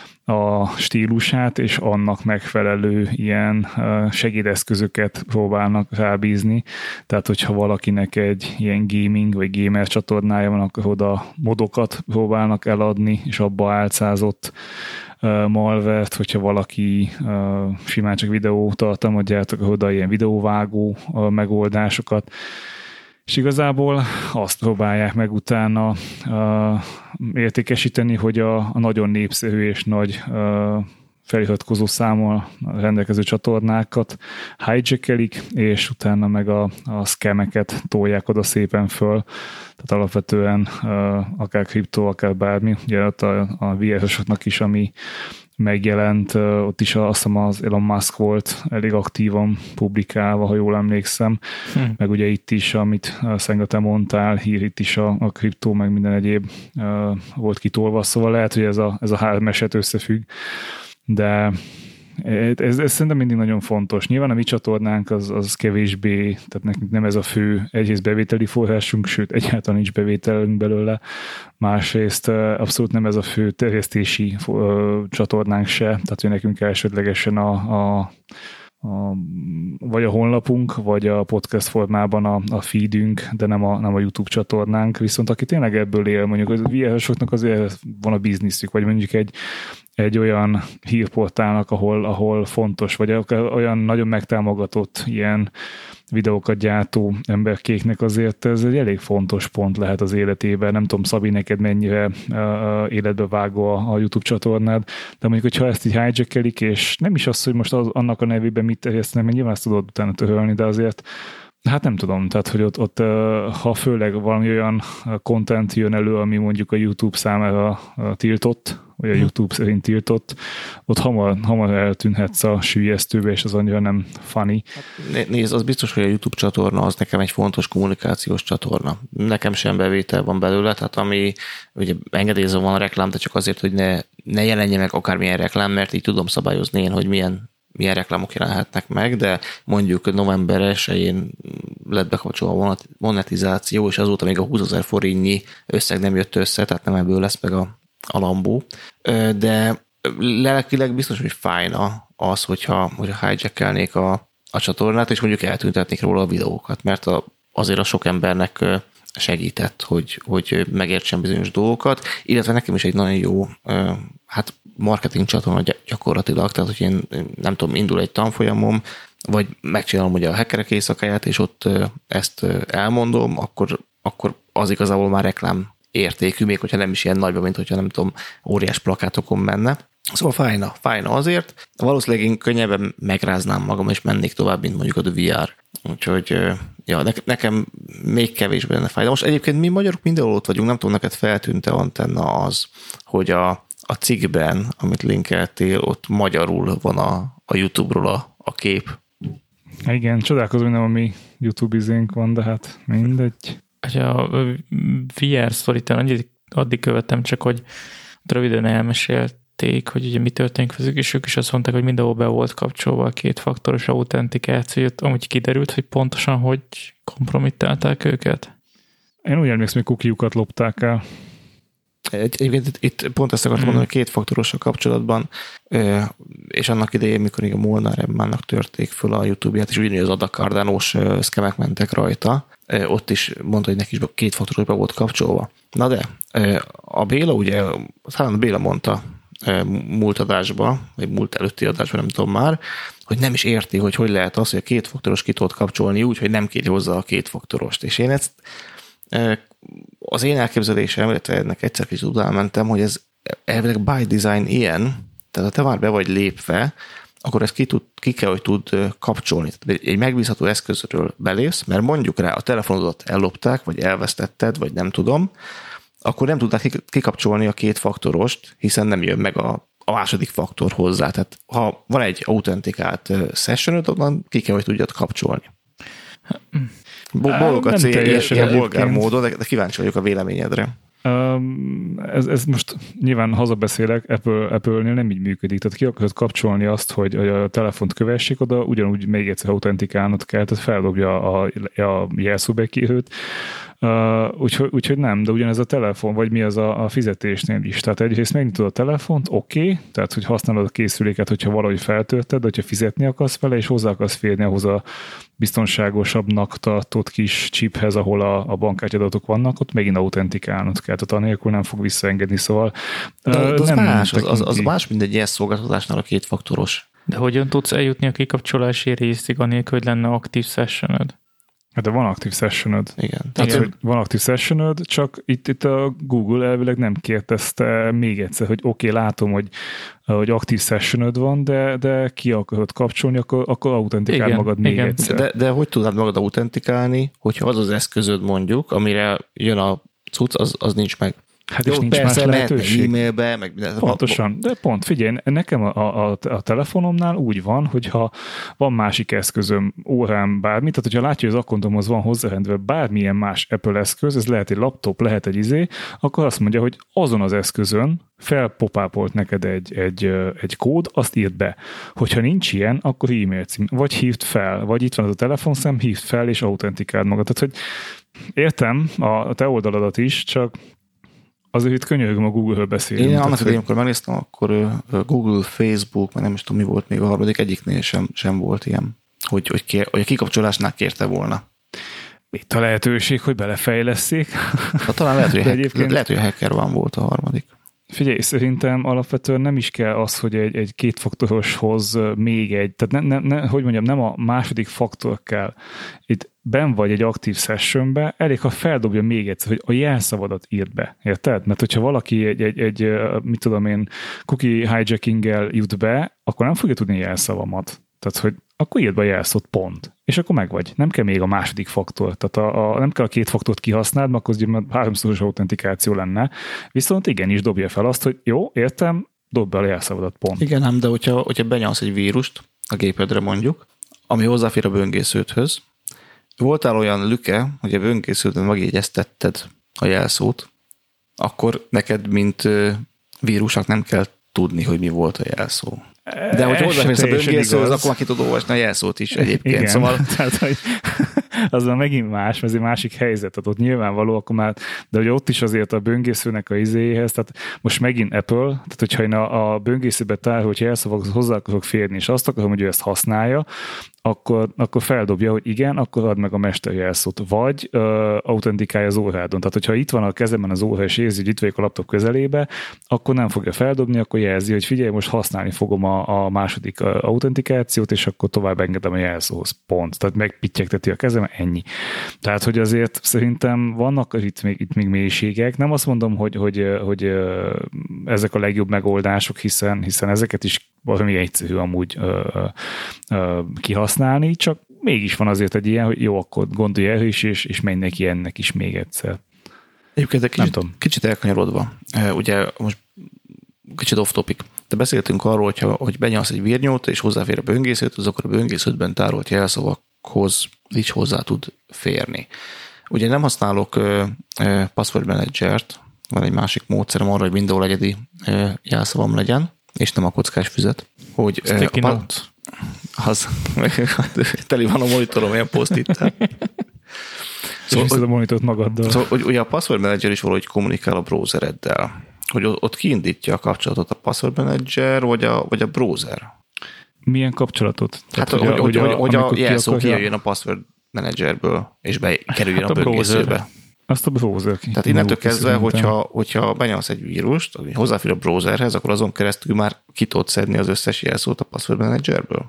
a stílusát, és annak megfelelő ilyen segédeszközöket próbálnak rábízni. Tehát, hogyha valakinek egy ilyen gaming vagy gamer csatornája van, akkor oda modokat próbálnak eladni, és abba álcázott malvert, hogyha valaki uh, simán csak videótartalmat gyártok, oda ilyen videóvágó uh, megoldásokat. És igazából azt próbálják meg utána uh, értékesíteni, hogy a, a nagyon népszerű és nagy uh, feliratkozó számmal rendelkező csatornákat hijackelik, és utána meg a, a scameket tolják oda szépen föl. Tehát alapvetően uh, akár kriptó, akár bármi. Ugye ott a, a vé er-osoknak is, ami megjelent, uh, ott is azt hiszem az Elon Musk volt elég aktívan publikálva, ha jól emlékszem. Hm. Meg ugye itt is, amit uh, Szenga, te mondtál, hír itt is a, a kriptó, meg minden egyéb uh, volt kitolva, szóval lehet, hogy ez a, ez a három eset összefügg. De ez, ez szerintem mindig nagyon fontos. Nyilván a mi csatornánk az, az kevésbé, tehát nekünk nem ez a fő egyrészt bevételi forrásunk, sőt egyáltalán nincs bevételünk belőle, másrészt abszolút nem ez a fő terjesztési csatornánk se, tehát hogy nekünk elsődlegesen a, a A, vagy a honlapunk, vagy a podcast formában a, a feedünk, de nem a, nem a YouTube csatornánk. Viszont aki tényleg ebből él, mondjuk a vé er-osoknak azért van a bizniszük, vagy mondjuk egy, egy olyan hírportálnak, ahol, ahol fontos, vagy olyan nagyon megtámogatott ilyen videókat gyártó emberkéknek azért ez egy elég fontos pont lehet az életében. Nem tudom, Szabi, neked mennyire uh, életbe vágó a, a YouTube csatornád, de mondjuk, hogyha ezt így hijackelik, és nem is az, hogy most az, annak a nevében mit terjesztenek, mert nyilván ezt tudod utána törölni, de azért hát nem tudom, tehát, hogy ott, ott ha főleg valami olyan content jön elő, ami mondjuk a YouTube számára tiltott, vagy a YouTube szerint tiltott, ott hamar, hamar eltűnhetsz a süllyesztőbe, és az annyira nem funny. Hát, nézd, az biztos, hogy a YouTube csatorna az nekem egy fontos kommunikációs csatorna. Nekem sem bevétel van belőle, tehát ami ugye engedélyezve van a reklám, de csak azért, hogy ne, ne jelenje meg akármilyen reklám, mert így tudom szabályozni én, hogy milyen milyen reklámok jelenhetnek meg, de mondjuk november elsején lett bekapcsolva a monetizáció, és azóta még a húszezer forintnyi összeg nem jött össze, tehát nem ebből lesz meg a, a lambó. De lelkileg biztos, hogy fájna az, hogyha, hogyha hijackelnék a, a csatornát, és mondjuk eltüntetnék róla a videókat, mert a, azért a sok embernek segített, hogy, hogy megértsen bizonyos dolgokat, illetve nekem is egy nagyon jó hát marketing csatorna gyakorlatilag, tehát hogy én nem tudom, indul egy tanfolyamom, vagy megcsinálom ugye a hackerek éjszakáját, és ott ezt elmondom, akkor, akkor az igazából már reklám értékű, még hogyha nem is ilyen nagyban, mint hogyha nem tudom, óriás plakátokon menne. Szóval fájna, fájna azért. Valószínűleg én könnyebben megráznám magam, és mennék tovább, mint mondjuk a vé er. Úgyhogy ja, nekem még kevésbé lenne fájna. Most egyébként mi magyarok mindenhol ott vagyunk, nem tudom, neked feltűnte, Antenna, az, hogy a, a cikkben, amit linkeltél, ott magyarul van a, a YouTube-ról a, a kép. Igen, csodálkozom, hogy nem a mi YouTube izénk van, de hát mindegy. A vé er sztorit addig, addig követtem, csak hogy röviden elmesélték, hogy ugye mi történik velük, és ők is azt mondták, hogy mindenhol be volt kapcsolva a kétfaktoros autentikációt, amúgy kiderült, hogy pontosan hogy kompromittálták őket. Én úgy emlékszem, hogy kukiukat lopták el. Egyébként itt, itt pont ezt akartam mondani, hogy kétfaktorossal kapcsolatban, és annak idején, mikor a Molnár Emmánnak törték föl a YouTube-ját, és ugyanúgy az Ada Cardano-s szkemek mentek rajta, ott is mondta, hogy neki is kétfaktorosba volt kapcsolva. Na de, a Béla ugye, talán a Béla mondta múlt adásba, vagy múlt előtti adásban, nem tudom már, hogy nem is érti, hogy hogy lehet az, hogy a kétfaktoros ki tudod kapcsolni úgy, hogy nem kéri hozzá a kétfaktorost. És én ezt az én elképzelésem, illetve ennek egyszer kicsit utána mentem, hogy ez elvileg by design ilyen, tehát ha te már be vagy lépve, akkor ezt ki, tud, ki kell, hogy tud kapcsolni. Tehát egy megbízható eszközről belépsz, mert mondjuk rá a telefonodat ellopták, vagy elvesztetted, vagy nem tudom, akkor nem tudták kikapcsolni a két faktorost, hiszen nem jön meg a, a második faktor hozzá. Tehát ha van egy autentikált sessionod, onnan ki kell, hogy tudjad kapcsolni. Boldog a cél, ilyen bolgár módon, de kíváncsi vagyok a véleményedre. Um, ez, ez most nyilván hazabeszélek, Apple, Apple-nél nem így működik, tehát ki akarod kapcsolni azt, hogy, hogy a telefont kövessék oda, ugyanúgy még egyszer autentikálnod kell, tehát feldobja a, a jelszóbekérőt, uh, úgyhogy, úgyhogy nem, de ugyanez a telefon, vagy mi az a, a fizetésnél is. Tehát egyrészt megnyitod a telefont, oké, okay, tehát hogy használod a készüléket, hogyha valahogy feltölted, de hogyha fizetni akarsz vele, és hozzá akarsz férni ahhoz a biztonságosabbnak tartott kis chiphez, ahol a, a bankkártyadatok vannak, ott megint autentikálnod kell, tehát anélkül nem fog visszaengedni, szóval de, de az, nem más, az, az, az más, mint egy ilyen szolgáltatásnál a kétfaktoros. De hogyan tudsz eljutni a kikapcsolási részig, anélkül, hogy lenne aktív sessioned? Hát de van aktív sessioned. Igen. Tehát, hogy van aktív sessioned, csak itt, itt a Google elvileg nem kérdezte még egyszer, hogy oké, okay, látom, hogy, hogy aktív sessioned van, de, de ki akarod kapcsolni, akkor, akkor autentikáld magad még igen. egyszer. De, de hogy tudnád magad autentikálni, hogyha az az eszközöd mondjuk, amire jön a cucc, az, az nincs meg. Hát jó, és nincs persze, más lehetőség. E-mailbe, meg minden. Pontosan, de pont, figyelj, nekem a, a, a telefonomnál úgy van, hogyha van másik eszközöm, órám, bármi, tehát hogyha látja, hogy az akkontomhoz van hozzárendelve bármilyen más Apple eszköz, ez lehet egy laptop, lehet egy izé, akkor azt mondja, hogy azon az eszközön felpopápolt neked egy, egy, egy kód, azt írd be. Hogyha nincs ilyen, akkor e-mail cím, vagy hívd fel, vagy itt van az a telefonszám, hívd fel és autentikáld magad. Tehát, hogy értem a te oldaladat is, csak azért itt könyörgöm a Google-höl beszélni. Én annak idején, amikor megnéztem, akkor Google, Facebook, meg nem is tudom, mi volt még a harmadik, egyiknél sem, sem volt ilyen, hogy, hogy, kér, hogy a kikapcsolásnál kérte volna. Itt a lehetőség, hogy belefejlesszék. Hát talán lehet, hogy, egyébként... lehet, hogy a hacker van volt a harmadik. Figyelj, szerintem alapvetően nem is kell az, hogy egy, egy kétfaktoroshoz még egy, tehát ne, ne, ne, hogy mondjam, nem a második faktor kell. Itt benn vagy egy aktív sessionbe, elég, ha feldobja még egyszer, hogy a jelszavadat írd be, érted? Mert hogyha valaki egy, egy, egy mit tudom én, cookie hijackinggel jut be, akkor nem fogja tudni a jelszavamat. Tehát, hogy akkor írd be a jelszót, pont. És akkor megvagy. Nem kell még a második faktor. Tehát a, a, nem kell a két faktort kihasználni, mert akkor az háromszoros autentikáció lenne. Viszont igenis dobja fel azt, hogy jó, értem, dob be a jelszavadat, pont. Igen, nem, de hogyha, hogyha benyalsz egy vírust a gépedre mondjuk, ami hozzáfér a böngésződhöz, voltál olyan lüke, hogy a böngésződön megjegyeztetted a jelszót, akkor neked, mint vírusnak nem kell tudni, hogy mi volt a jelszó. De hogy hozzáférsz a böngészőhöz, akkor már ki tudod olvasni a jelszót is egyébként. Igen, szóval... tehát, hogy az már megint más, mert ez egy másik helyzet, tehát ott nyilvánvaló, akkor már, de hogy ott is azért a böngészőnek a izéhez, tehát most megint Apple, tehát hogyha én a, a böngészőbe tár, hogy jelszavakhoz hozzá akarok férni, és azt akarom, hogy ő ezt használja, akkor, akkor feldobja, hogy igen, akkor add meg a mesterjelszót, vagy uh, autentikálja az órádon. Tehát, hogyha itt van a kezemben az óra, és érzi, hogy itt vagyok a laptop közelébe, akkor nem fogja feldobni, akkor jelzi, hogy figyelj, most használni fogom a, a második autentikációt, és akkor tovább engedem a jelszóhoz. Pont. Tehát megpittyegteti a kezem, ennyi. Tehát, hogy azért szerintem vannak itt még, itt még mélységek. Nem azt mondom, hogy, hogy, hogy ezek a legjobb megoldások, hiszen, hiszen ezeket is valami egyszerű amúgy ö, ö, kihasználni, csak mégis van azért egy ilyen, hogy jó, akkor gondolj el is, és, és menj neki ennek is még egyszer. Egyébként egy kicsit, kicsit elkanyarodva, ugye most kicsit off topic, de beszéltünk arról, hogyha, hogy benyalsz egy vérnyót, és hozzáfér a böngészőt, akkor a böngészőtben tárolt jelszavakhoz is hozzá tud férni. Ugye nem használok uh, uh, password managert, van egy másik módszerem arra, hogy mindenhol egyedi uh, jelszavam legyen, és nem a kockás füzet. Hogy, Sticky uh, note. Az, teli van a monitorom ilyen post-it-tel. Szóval, hogy a monitort magaddal. Szóval, hogy ugye a password manager is valahogy kommunikál a browsereddel. Hogy ott kiindítja a kapcsolatot a password manager, vagy a, vagy a browser. Milyen kapcsolatot? Tehát, Tehát, hogy, hogy, a, hogy, hogy a jelszó akarja... kijöjjön a password managerből, és bekerüljön hát a, a böngészőbe. Azt a browser ki. Tehát innentől kezdve, hogyha, hogyha benyomsz egy vírust, ami hozzáfér a browserhez, akkor azon keresztül már ki tudod szedni az összes jelszót a password managerből?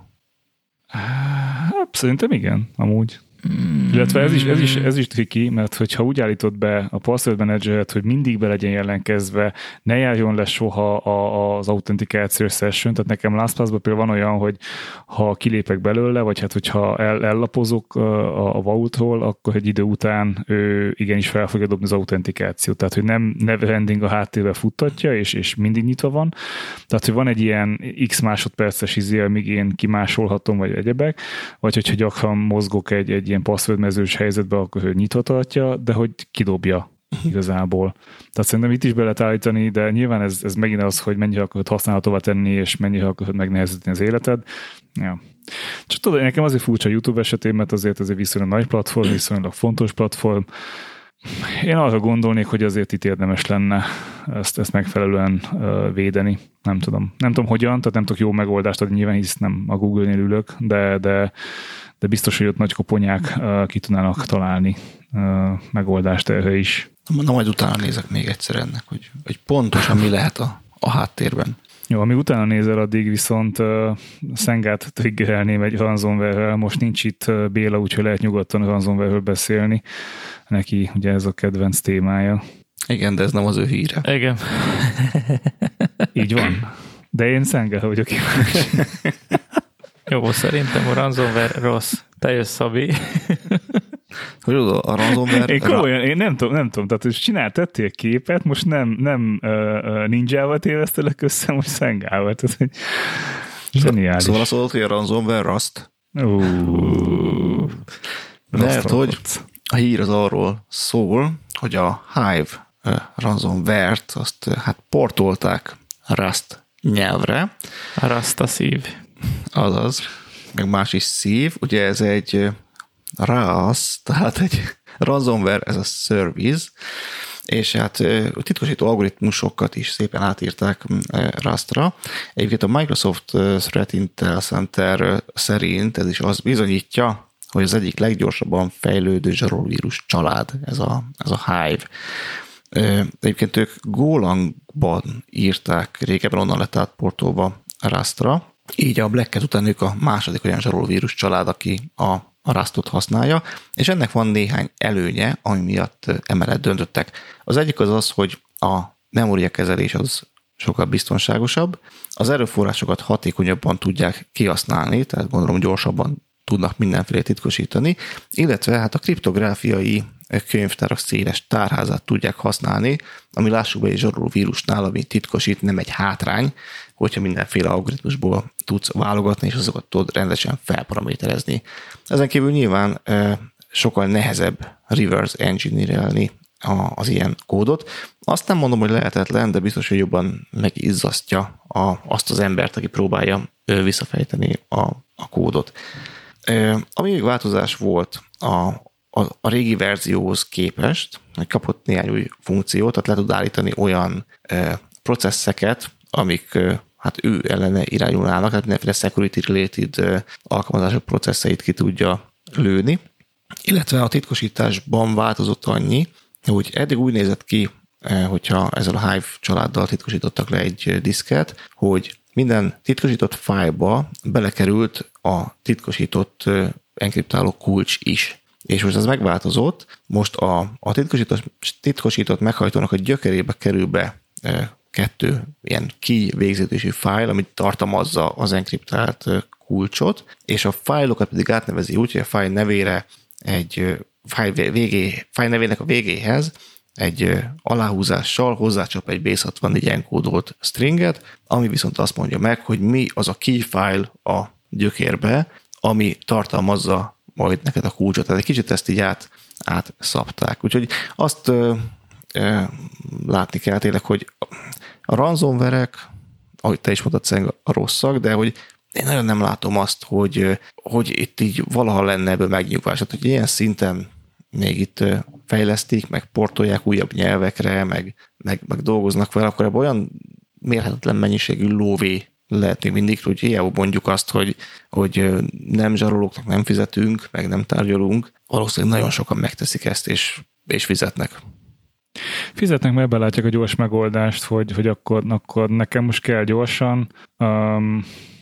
Hát, szerintem igen, amúgy. Mm. Illetve ez is, ez is, ez is tricky, mert hogyha úgy állítod be a password manageret, hogy mindig be legyen jelentkezve, ne járjon le soha a, az autentikációs session, tehát nekem LastPass-ban például van olyan, hogy ha kilépek belőle, vagy hát hogyha el, ellapozok a, a vaultról, akkor egy idő után ő igenis fel fogja dobni az autentikációt, tehát hogy nem neverending a háttérbe futtatja, és, és mindig nyitva van, tehát hogy van egy ilyen x másodperces izé, amíg én kimásolhatom, vagy egyebek, vagy hogyha gyakran mozgok egy, egy ilyen passwordmezős helyzetbe, akkor ő nyitva tartja, de hogy kidobja igazából. Tehát szerintem itt is be lehet állítani, de nyilván ez, ez megint az, hogy mennyire akarod használhatóvá tenni, és mennyire akarod megnehezíteni az életed. Ja. Csak tudod, nekem azért furcsa YouTube esetén, mert azért ez egy viszonylag nagy platform, viszonylag fontos platform. Én arra gondolnék, hogy azért itt érdemes lenne ezt, ezt megfelelően uh, védeni. Nem tudom. Nem tudom hogyan, tehát nem tudok jó megoldást adni, nyilván hisz nem a Google-nél ülök, de, de de biztos, hogy ott nagy koponyák uh, ki tudnának találni uh, megoldást erre is. Na majd utána nézek még egyszer ennek, hogy, hogy pontosan mi lehet a, a háttérben. Jó, amíg utána nézel, addig viszont uh, Szengát triggerelném egy ransomware-rel. Most nincs itt uh, Béla, úgyhogy lehet nyugodtan ransomware-ről beszélni. Neki ugye ez a kedvenc témája. Igen, de ez nem az ő híre. Igen. Így van. De én Szenge vagyok. Jó, szerintem a ransomware rossz. Te jössz, Szabi. Hogy oda a ransomware... Én komolyan, én nem tudom, nem tudom, tehát hogy csinál, tettél képet, most nem, nem uh, ninjával tévesztelek össze, most Szengával, tehát hogy zseniális. Szóval azt mondod, hogy a ransomware Rust? Uh, Mert hogy a hír az arról szól, hogy a Hive uh, ransomware-t azt uh, hát portolták Rust nyelvre. A Rust a szív. Azaz, meg más is szív, ugye ez egy Rust, tehát egy ransomware, ez a service, és hát a titkosító algoritmusokat is szépen átírták Rustra. Egyébként a Microsoft Threat Intel Center szerint ez is azt bizonyítja, hogy az egyik leggyorsabban fejlődő zsarolvírus család, ez a, ez a Hive. Egyébként ők Golangban írták, régebben onnan lett átportolva Rustra, így a Black Cat után ők a második olyan zsarolvírus család, aki a, a Rustot használja, és ennek van néhány előnye, ami miatt emellett döntöttek. Az egyik az az, hogy a memóriakezelés az sokkal biztonságosabb, az erőforrásokat hatékonyabban tudják kihasználni, tehát gondolom gyorsabban tudnak mindenféle titkosítani, illetve hát a kriptográfiai könyvtárak széles tárházát tudják használni, ami lássuk be egy zsarolóvírusnál, ami titkosít, nem egy hátrány, hogyha mindenféle algoritmusból tudsz válogatni, és azokat tudod rendesen felparaméterezni. Ezen kívül nyilván e, sokkal nehezebb reverse engineer-elni az ilyen kódot. Azt nem mondom, hogy lehetetlen, de biztos, hogy jobban megizzasztja a, azt az embert, aki próbálja visszafejteni a, a kódot. E, ami még változás volt a A, a régi verzióhoz képest, hogy kapott néhány új funkciót, tehát le tud állítani olyan e, processzeket, amik e, hát ő ellene irányulnának, tehát mindenféle security-related e, alkalmazások processzeit ki tudja lőni, illetve a titkosításban változott annyi, hogy eddig úgy nézett ki, e, hogyha ezzel a Hive családdal titkosítottak le egy diszket, hogy minden titkosított fájlba belekerült a titkosított e, enkriptáló kulcs is. És most ez megváltozott, most a, a titkosított, titkosított meghajtónak a gyökerébe kerül be e, kettő ilyen key végződésű fájl, amit tartalmazza az enkriptált kulcsot, és a fájlokat pedig átnevezi úgy, hogy a fájl nevére egy fájl, végé, fájl nevének a végéhez egy aláhúzással hozzácsap egy base hatvannégy enkódolt stringet, ami viszont azt mondja meg, hogy mi az a key file a gyökérbe, ami tartalmazza majd neked a kulcsot. Tehát egy kicsit ezt így át, átszapták. Úgyhogy azt ö, ö, látni kell tényleg, hogy a ransomware-ek, ahogy te is mondtad, a rosszak, de hogy én nagyon nem látom azt, hogy, hogy itt így valaha lenne ebből megnyugvás. Tehát, hogy ilyen szinten még itt fejlesztik, meg portolják újabb nyelvekre, meg, meg, meg dolgoznak vele, akkor ebben olyan mérhetetlen mennyiségű lóvé lehet még mindig, hogy hiába mondjuk azt, hogy, hogy nem zsarolóknak nem fizetünk, meg nem tárgyalunk, valószínűleg nagyon sokan megteszik ezt, és, és fizetnek. Fizetnek, mert belátják a gyors megoldást, hogy, hogy akkor, akkor nekem most kell gyorsan. Um,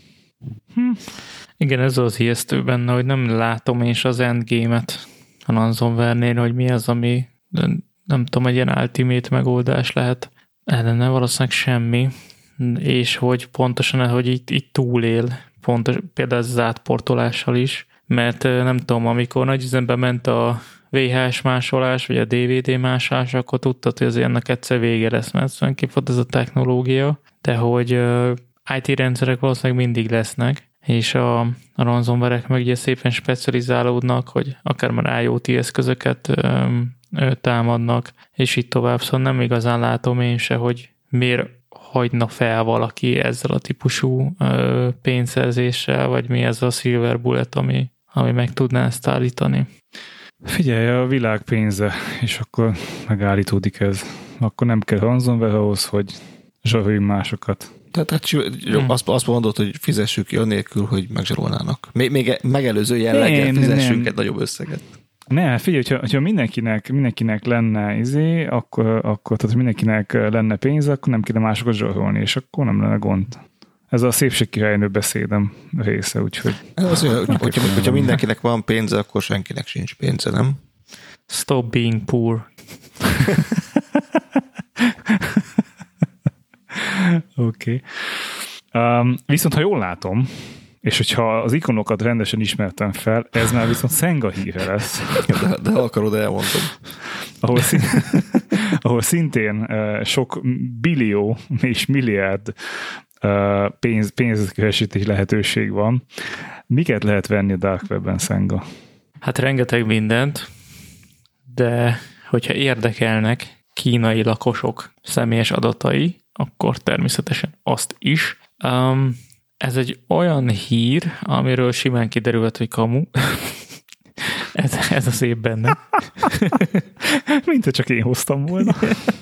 hm. Igen, ez az ijesztő benne, hogy nem látom én is az endgame-et a ransomware-nél, hogy mi az, ami nem tudom, egy ilyen ultimate megoldás lehet. Ellene valószínűleg semmi, és hogy pontosan, hogy itt, itt túlél, pontos, például az átportolással is, mert nem tudom, amikor nagy üzembe ment a vé há es másolás, vagy a dé vé dé másolás, akkor tudtad, hogy azért ennek egyszer vége lesz, mert tulajdonképpen volt ez a technológia, de hogy í té rendszerek valószínűleg mindig lesznek, és a, a ransomware-ek meg ugye szépen specializálódnak, hogy akár már i o té eszközöket ö, ö, támadnak, és így tovább, szóval nem igazán látom én se, hogy miért hagyna fel valaki ezzel a típusú ö, pénzszerzéssel, vagy mi ez a silver bullet, ami, ami meg tudná ezt állítani. Figyelj, a világ pénze, és akkor megállítódik ez. Akkor nem kell ransomware ahhoz, hogy zsaroljunk másokat. Tehát hát, hmm. azt, azt mondod, hogy fizessük ki anélkül, hogy megzsarolnának. Még, még megelőző jelleggel fizessünk nem. egy nagyobb összeget. Ne, figyelj, hogyha, hogyha mindenkinek, mindenkinek lenne izé, akkor, akkor tehát mindenkinek lenne pénz, akkor nem kéne másokat zsarolni, és akkor nem lenne gond. Ez a szépségkirálynő beszédem része, úgyhogy... Az, hogy, hogyha, hogyha mindenkinek van pénze, akkor senkinek sincs pénze, nem? Stop being poor. Oké. Okay. Um, viszont ha jól látom, és hogyha az ikonokat rendesen ismertem fel, ez már viszont Szenga híre lesz. De, de akarod, elmondom. Ahol, szín, ahol szintén uh, sok billió és milliárd uh, pénz, pénzkeresítési lehetőség van. Miket lehet venni a Dark Webben, Szenga? Hát rengeteg mindent, de hogyha érdekelnek kínai lakosok személyes adatai, akkor természetesen azt is. Um, ez egy olyan hír, amiről simán kiderült, hogy kamu. ez, ez a szép benne. Mint csak én hoztam volna.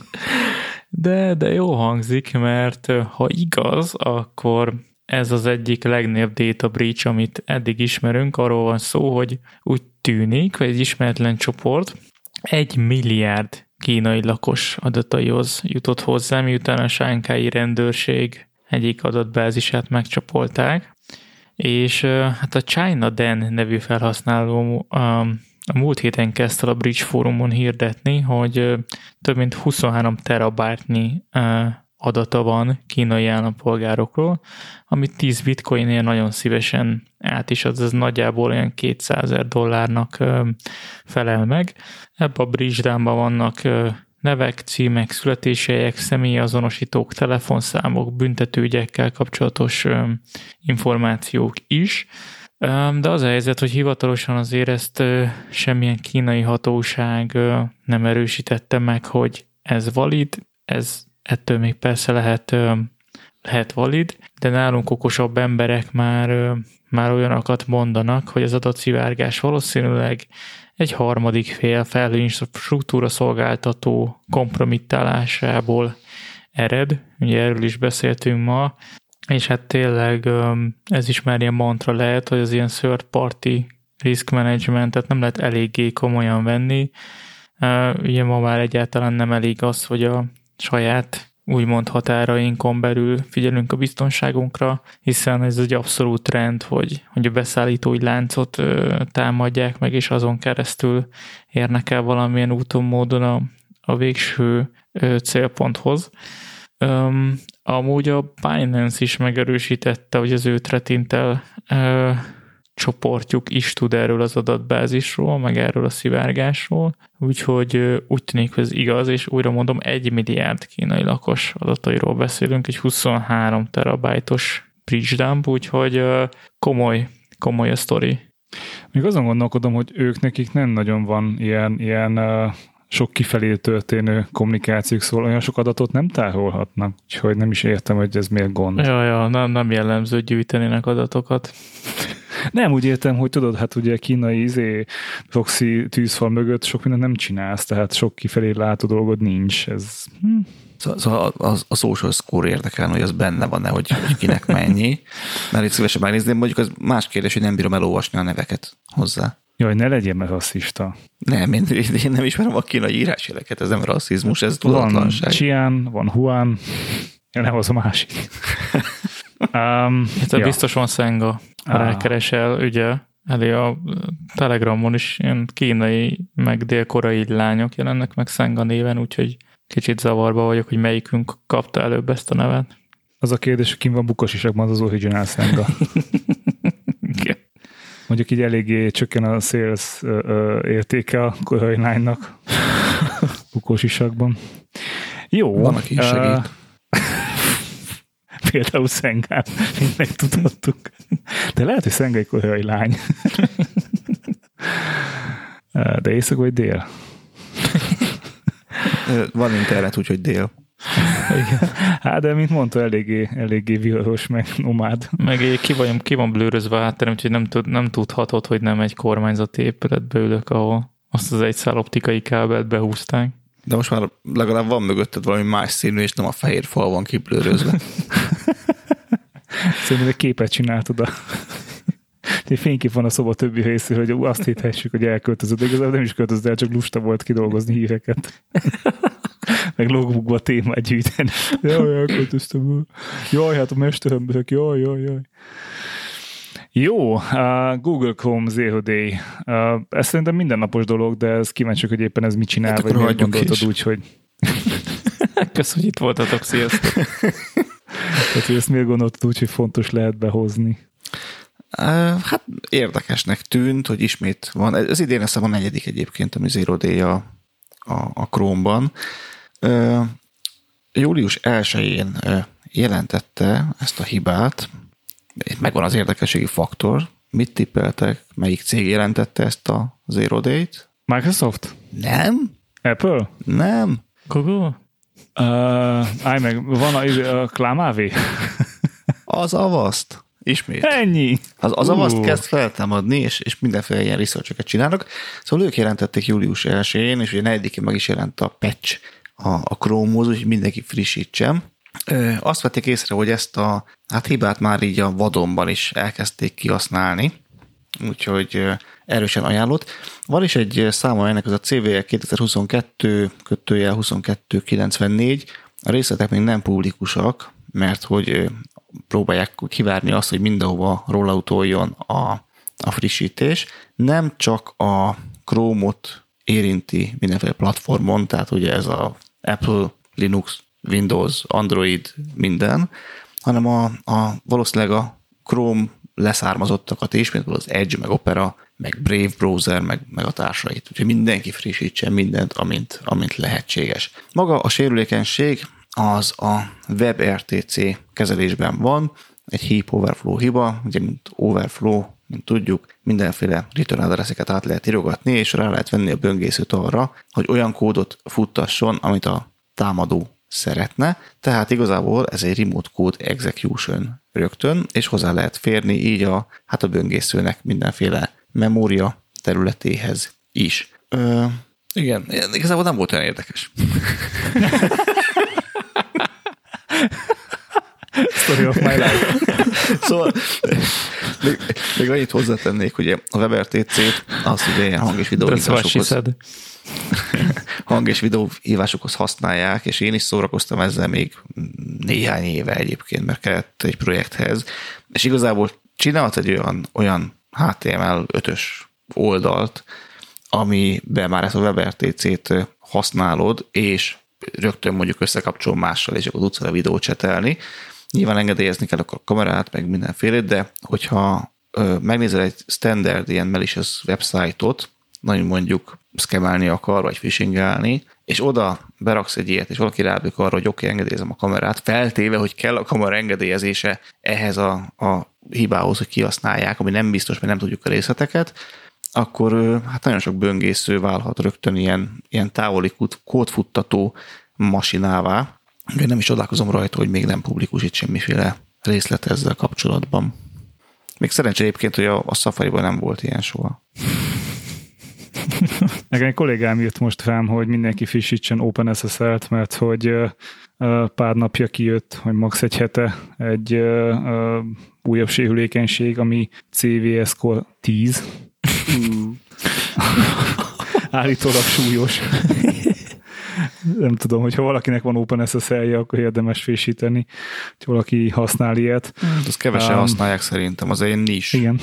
de, de jó hangzik, mert ha igaz, akkor ez az egyik legnagyobb data breach, amit eddig ismerünk. Arról van szó, hogy úgy tűnik, hogy egy ismeretlen csoport egy milliárd kínai lakos adataihoz jutott hozzá, miután a sánghái rendőrség egyik adatbázisát megcsapolták, és hát a China Den nevű felhasználó a, a múlt héten kezdte a Bridge fórumon hirdetni, hogy több mint huszonhárom terabájtnyi adata van kínai állampolgárokról, amit tíz bitcoinért nagyon szívesen át is ad, ez nagyjából olyan kétszázezer dollárnak felel meg. Ebben a bridge-dánban vannak nevek, címek, születési helyek, személyazonosítók, telefonszámok, büntetőügyekkel kapcsolatos információk is. De az a helyzet, hogy hivatalosan azért ezt semmilyen kínai hatóság nem erősítette meg, hogy ez valid, ez ettől még persze lehet, lehet valid, de nálunk okosabb emberek már, már olyanokat mondanak, hogy az adatszivárgás valószínűleg egy harmadik fél felhőinfrastruktúra szolgáltató kompromittálásából ered. Ugye erről is beszéltünk ma, és hát tényleg ez is már ilyen mantra lehet, hogy az ilyen third party risk managementet nem lehet eléggé komolyan venni. Ugye ma már egyáltalán nem elég az, hogy a saját úgymond határainkon belül figyelünk a biztonságunkra, hiszen ez egy abszolút trend, hogy, hogy a beszállítói láncot ö, támadják meg, és azon keresztül érnek el valamilyen úton, módon a, a végső ö, célponthoz. Öm, amúgy a Binance is megerősítette, hogy az ő threat intel ö, csoportjuk is tud erről az adatbázisról, meg erről a szivárgásról, úgyhogy úgy tűnik, hogy ez igaz, és újra mondom, egy milliárd kínai lakos adatairól beszélünk, egy huszonhárom terabájtos bridge dump, úgyhogy komoly, komoly a sztori. Még azon gondolkodom, hogy ők nekik nem nagyon van ilyen, ilyen uh, sok kifelé történő kommunikációk, szóval olyan sok adatot nem tárolhatnak, úgyhogy nem is értem, hogy ez miért gond. Ja, ja, nem, nem jellemző, hogy gyűjtenének adatokat. Nem, úgy értem, hogy tudod, hát ugye kínai izé, proxy tűzfal mögött sok mindent nem csinálsz, tehát sok kifelé látó dolgod nincs. Ez... Hm. Szóval a, a, a social score érdekel, hogy az benne van-e, hogy, hogy kinek mennyi. Mert itt szívesen megnézném, mondjuk az más kérdés, hogy nem bírom elolvasni a neveket hozzá. Jaj, ne legyél meg rasszista. Nem, én, én nem ismerem a kínai írásjeleket, ez nem rasszizmus, ez tudatlanság. Van Qian, van Huan, ja, nem az a másik. um, Itt ja. Biztos van Szenga, ha ah. rákeresel, ugye, elé a Telegramon is ilyen kínai, meg dél-koreai lányok jelennek meg Szenga néven, úgyhogy kicsit zavarba vagyok, hogy melyikünk kapta előbb ezt a nevet. Az a kérdés, hogy kim van Bukosisakban az original Szenga. Mondjuk így eléggé csökken a sales ö, ö, értéke a koreai lánynak Bukosisakban. Jó. Van, aki is segít. Uh, például Szengát, mint megtudhattuk. De lehet, hogy Szenga egy koreai lány. De észak vagy dél? Van internet, úgyhogy dél. Igen. Hát, de mint mondta, eléggé, eléggé viharos, meg nomád. Meg ki van, ki van blőrözve a hátterem, úgyhogy nem, tud, nem tudhatod, hogy nem egy kormányzati épületbe ülök, ahol azt az egy szál optikai kábelt behúzták. De most már legalább van mögötted valami más színű, és nem a fehér fal van kiblőrözve. Szerintem egy képet csináltad a... Egy fénykép van a szoba többi részéről, hogy azt hithessük, hogy elköltözött, de igazából nem is költözött el, csak lusta volt kidolgozni híreket. Meg logbookba témát gyűjteni. Jaj, elköltöztem. Jaj, hát a mesterembek, jaj, jaj, jaj. Jó, uh, Google Chrome Zero Day. Uh, ez szerintem mindennapos dolog, de ez kíváncsiak, hogy éppen ez mit csinál, hát vagy miért gondoltad is. Úgy, hogy... Kösz, hogy itt voltatok, sziasztok. Tehát, hogy ezt miért gondoltad úgy, hogy fontos lehet behozni? Uh, hát érdekesnek tűnt, hogy ismét van. Ez idén ezt a negyedik egyébként, ami Zero Day a, a, a Chrome-ban. Uh, július elsején uh, jelentette ezt a hibát. Megvan az érdekességi faktor. Mit tippeltek? Melyik cég jelentette ezt a Zero Day-t? Microsoft? Nem. Apple? Nem. Google? Uh, állj meg, van a, a Klamávé? Az Avast. Ismét. Ennyi. Az, az uh. Avast kezd feltámadni, és, és mindenféle ilyen research-öket csinálnak. Szóval ők jelentették július elsején, és ugye negyedikén meg is jelent a patch a, a Chrome-hoz, úgyhogy mindenki frissítsem. Ö, azt vették észre, hogy ezt a hát hibát már így a vadonban is elkezdték kihasználni, úgyhogy erősen ajánlott. Van is egy száma ennek, az a cé vé e kétezer-huszonkettő kötőjel huszonkettő kilencvennégy. A részletek még nem publikusak, mert hogy próbálják kivárni azt, hogy mindenhova rolloutoljon a, a frissítés. Nem csak a Chrome-ot érinti mindenféle platformon, tehát ugye ez a Apple, Linux, Windows, Android, minden, hanem a, a valószínűleg a Chrome leszármazottakat is, mint az Edge, meg Opera, meg Brave browser, meg, meg a társait. Úgyhogy mindenki frissítsen mindent, amint, amint lehetséges. Maga a sérülékenység az a WebRTC kezelésben van, egy heap overflow hiba, ugye mint overflow, mint tudjuk, mindenféle return addresseket át lehet írogatni, és rá lehet venni a böngészőt arra, hogy olyan kódot futtasson, amit a támadó szeretne, tehát igazából ez egy remote code execution rögtön, és hozzá lehet férni így a, hát a böngészőnek mindenféle memória területéhez is. Ö, igen, igazából nem volt olyan érdekes. Story of my life. Szóval még, még annyit hozzátennék, hogy a WebRTC-t azt ugye ilyen hang- és videóhívásokhoz hang- és videóhívásokhoz használják, és én is szórakoztam ezzel még néhány éve egyébként, mert kellett egy projekthez, és igazából csinált egy olyan, olyan há té em el ötös oldalt, amiben már ezt a WebRTC-t használod, és rögtön mondjuk összekapcsol mással, és akkor tudsz a videót csetelni. Nyilván engedélyezni kell akkor a kamerát, meg mindenféle, de hogyha ö, megnézel egy standard ilyen malicious website-ot, nagyon mondjuk szkemelni akar, vagy phishingálni, és oda beraksz egy ilyet, és valaki ráblik arra, hogy oké, okay, engedélyezem a kamerát, feltéve, hogy kell a kamera engedélyezése ehhez a, a hibához, hogy kihasználják, ami nem biztos, mert nem tudjuk a részleteket, akkor hát nagyon sok böngésző válhat rögtön ilyen, ilyen távoli kódfuttató masinává. Én nem is csodálkozom rajta, hogy még nem publikus itt semmiféle részlet ezzel kapcsolatban. Még szerencsé egyébként, hogy a, a Safari-ban nem volt ilyen soha. Nekem egy kollégám írt most rám, hogy mindenki frissítsen OpenSSL-t, mert hogy pár napja kijött, hogy max egy hete egy újabb sérülékenység, ami cé vé es Core tíz. Állítólag súlyos. Nem tudom, hogyha valakinek van OpenSSL-je, akkor érdemes frissíteni, hogy valaki használ ilyet. Azt kevesen um, használják szerintem, az egy nis. Igen.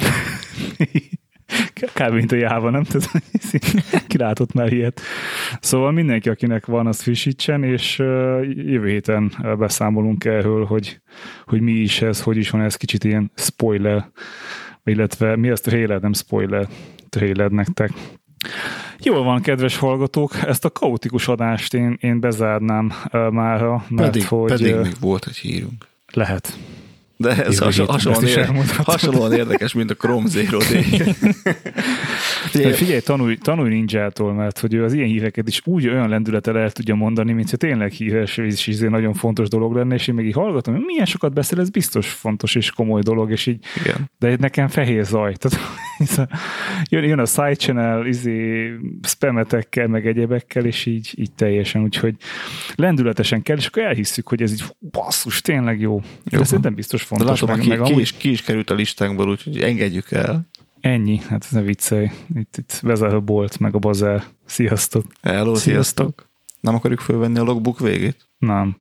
Kb. Mint a Java, nem tudom, kilátott már ilyet. Szóval mindenki, akinek van, az frissítsen, és jövő héten beszámolunk erről, hogy, hogy mi is ez, hogy is van ez, kicsit ilyen spoiler, illetve mi az trailer, nem spoiler, trailer nektek. Jól van, kedves hallgatók, ezt a kaotikus adást én, én bezárnám mára, mert pedig, hogy... Pedig még volt egy hírünk. Lehet. De ez hasonlóan, hasonlóan, ér, hasonlóan érdekes, mint a Chrome Zero Day. Figyelj, figyelj tanulj, tanulj Ninjától, mert hogy ő az ilyen híreket is úgy olyan lendülettel el tudja mondani, mint hogy tényleg híres, és így nagyon fontos dolog lenne, és én még így hallgatom, hogy milyen sokat beszél, ez biztos fontos és komoly dolog, és így, igen. De nekem fehér zaj. Tehát, jön, jön a side channel, izé, spametekkel, meg egyebekkel, és így, így teljesen, úgyhogy lendületesen kell, és akkor elhisszük, hogy ez így basszus, tényleg jó. jó. De szerintem biztos fontos. De látom, meg, ki, meg ki, amúgy... is, ki is került a listánkból, úgyhogy engedjük el. Ennyi, hát ez ne viccelj. Itt, itt vezet a bolt, meg a bazár. Sziasztok. Hello, sziasztok. sziasztok. Nem akarjuk fölvenni a logbook végét? Nem.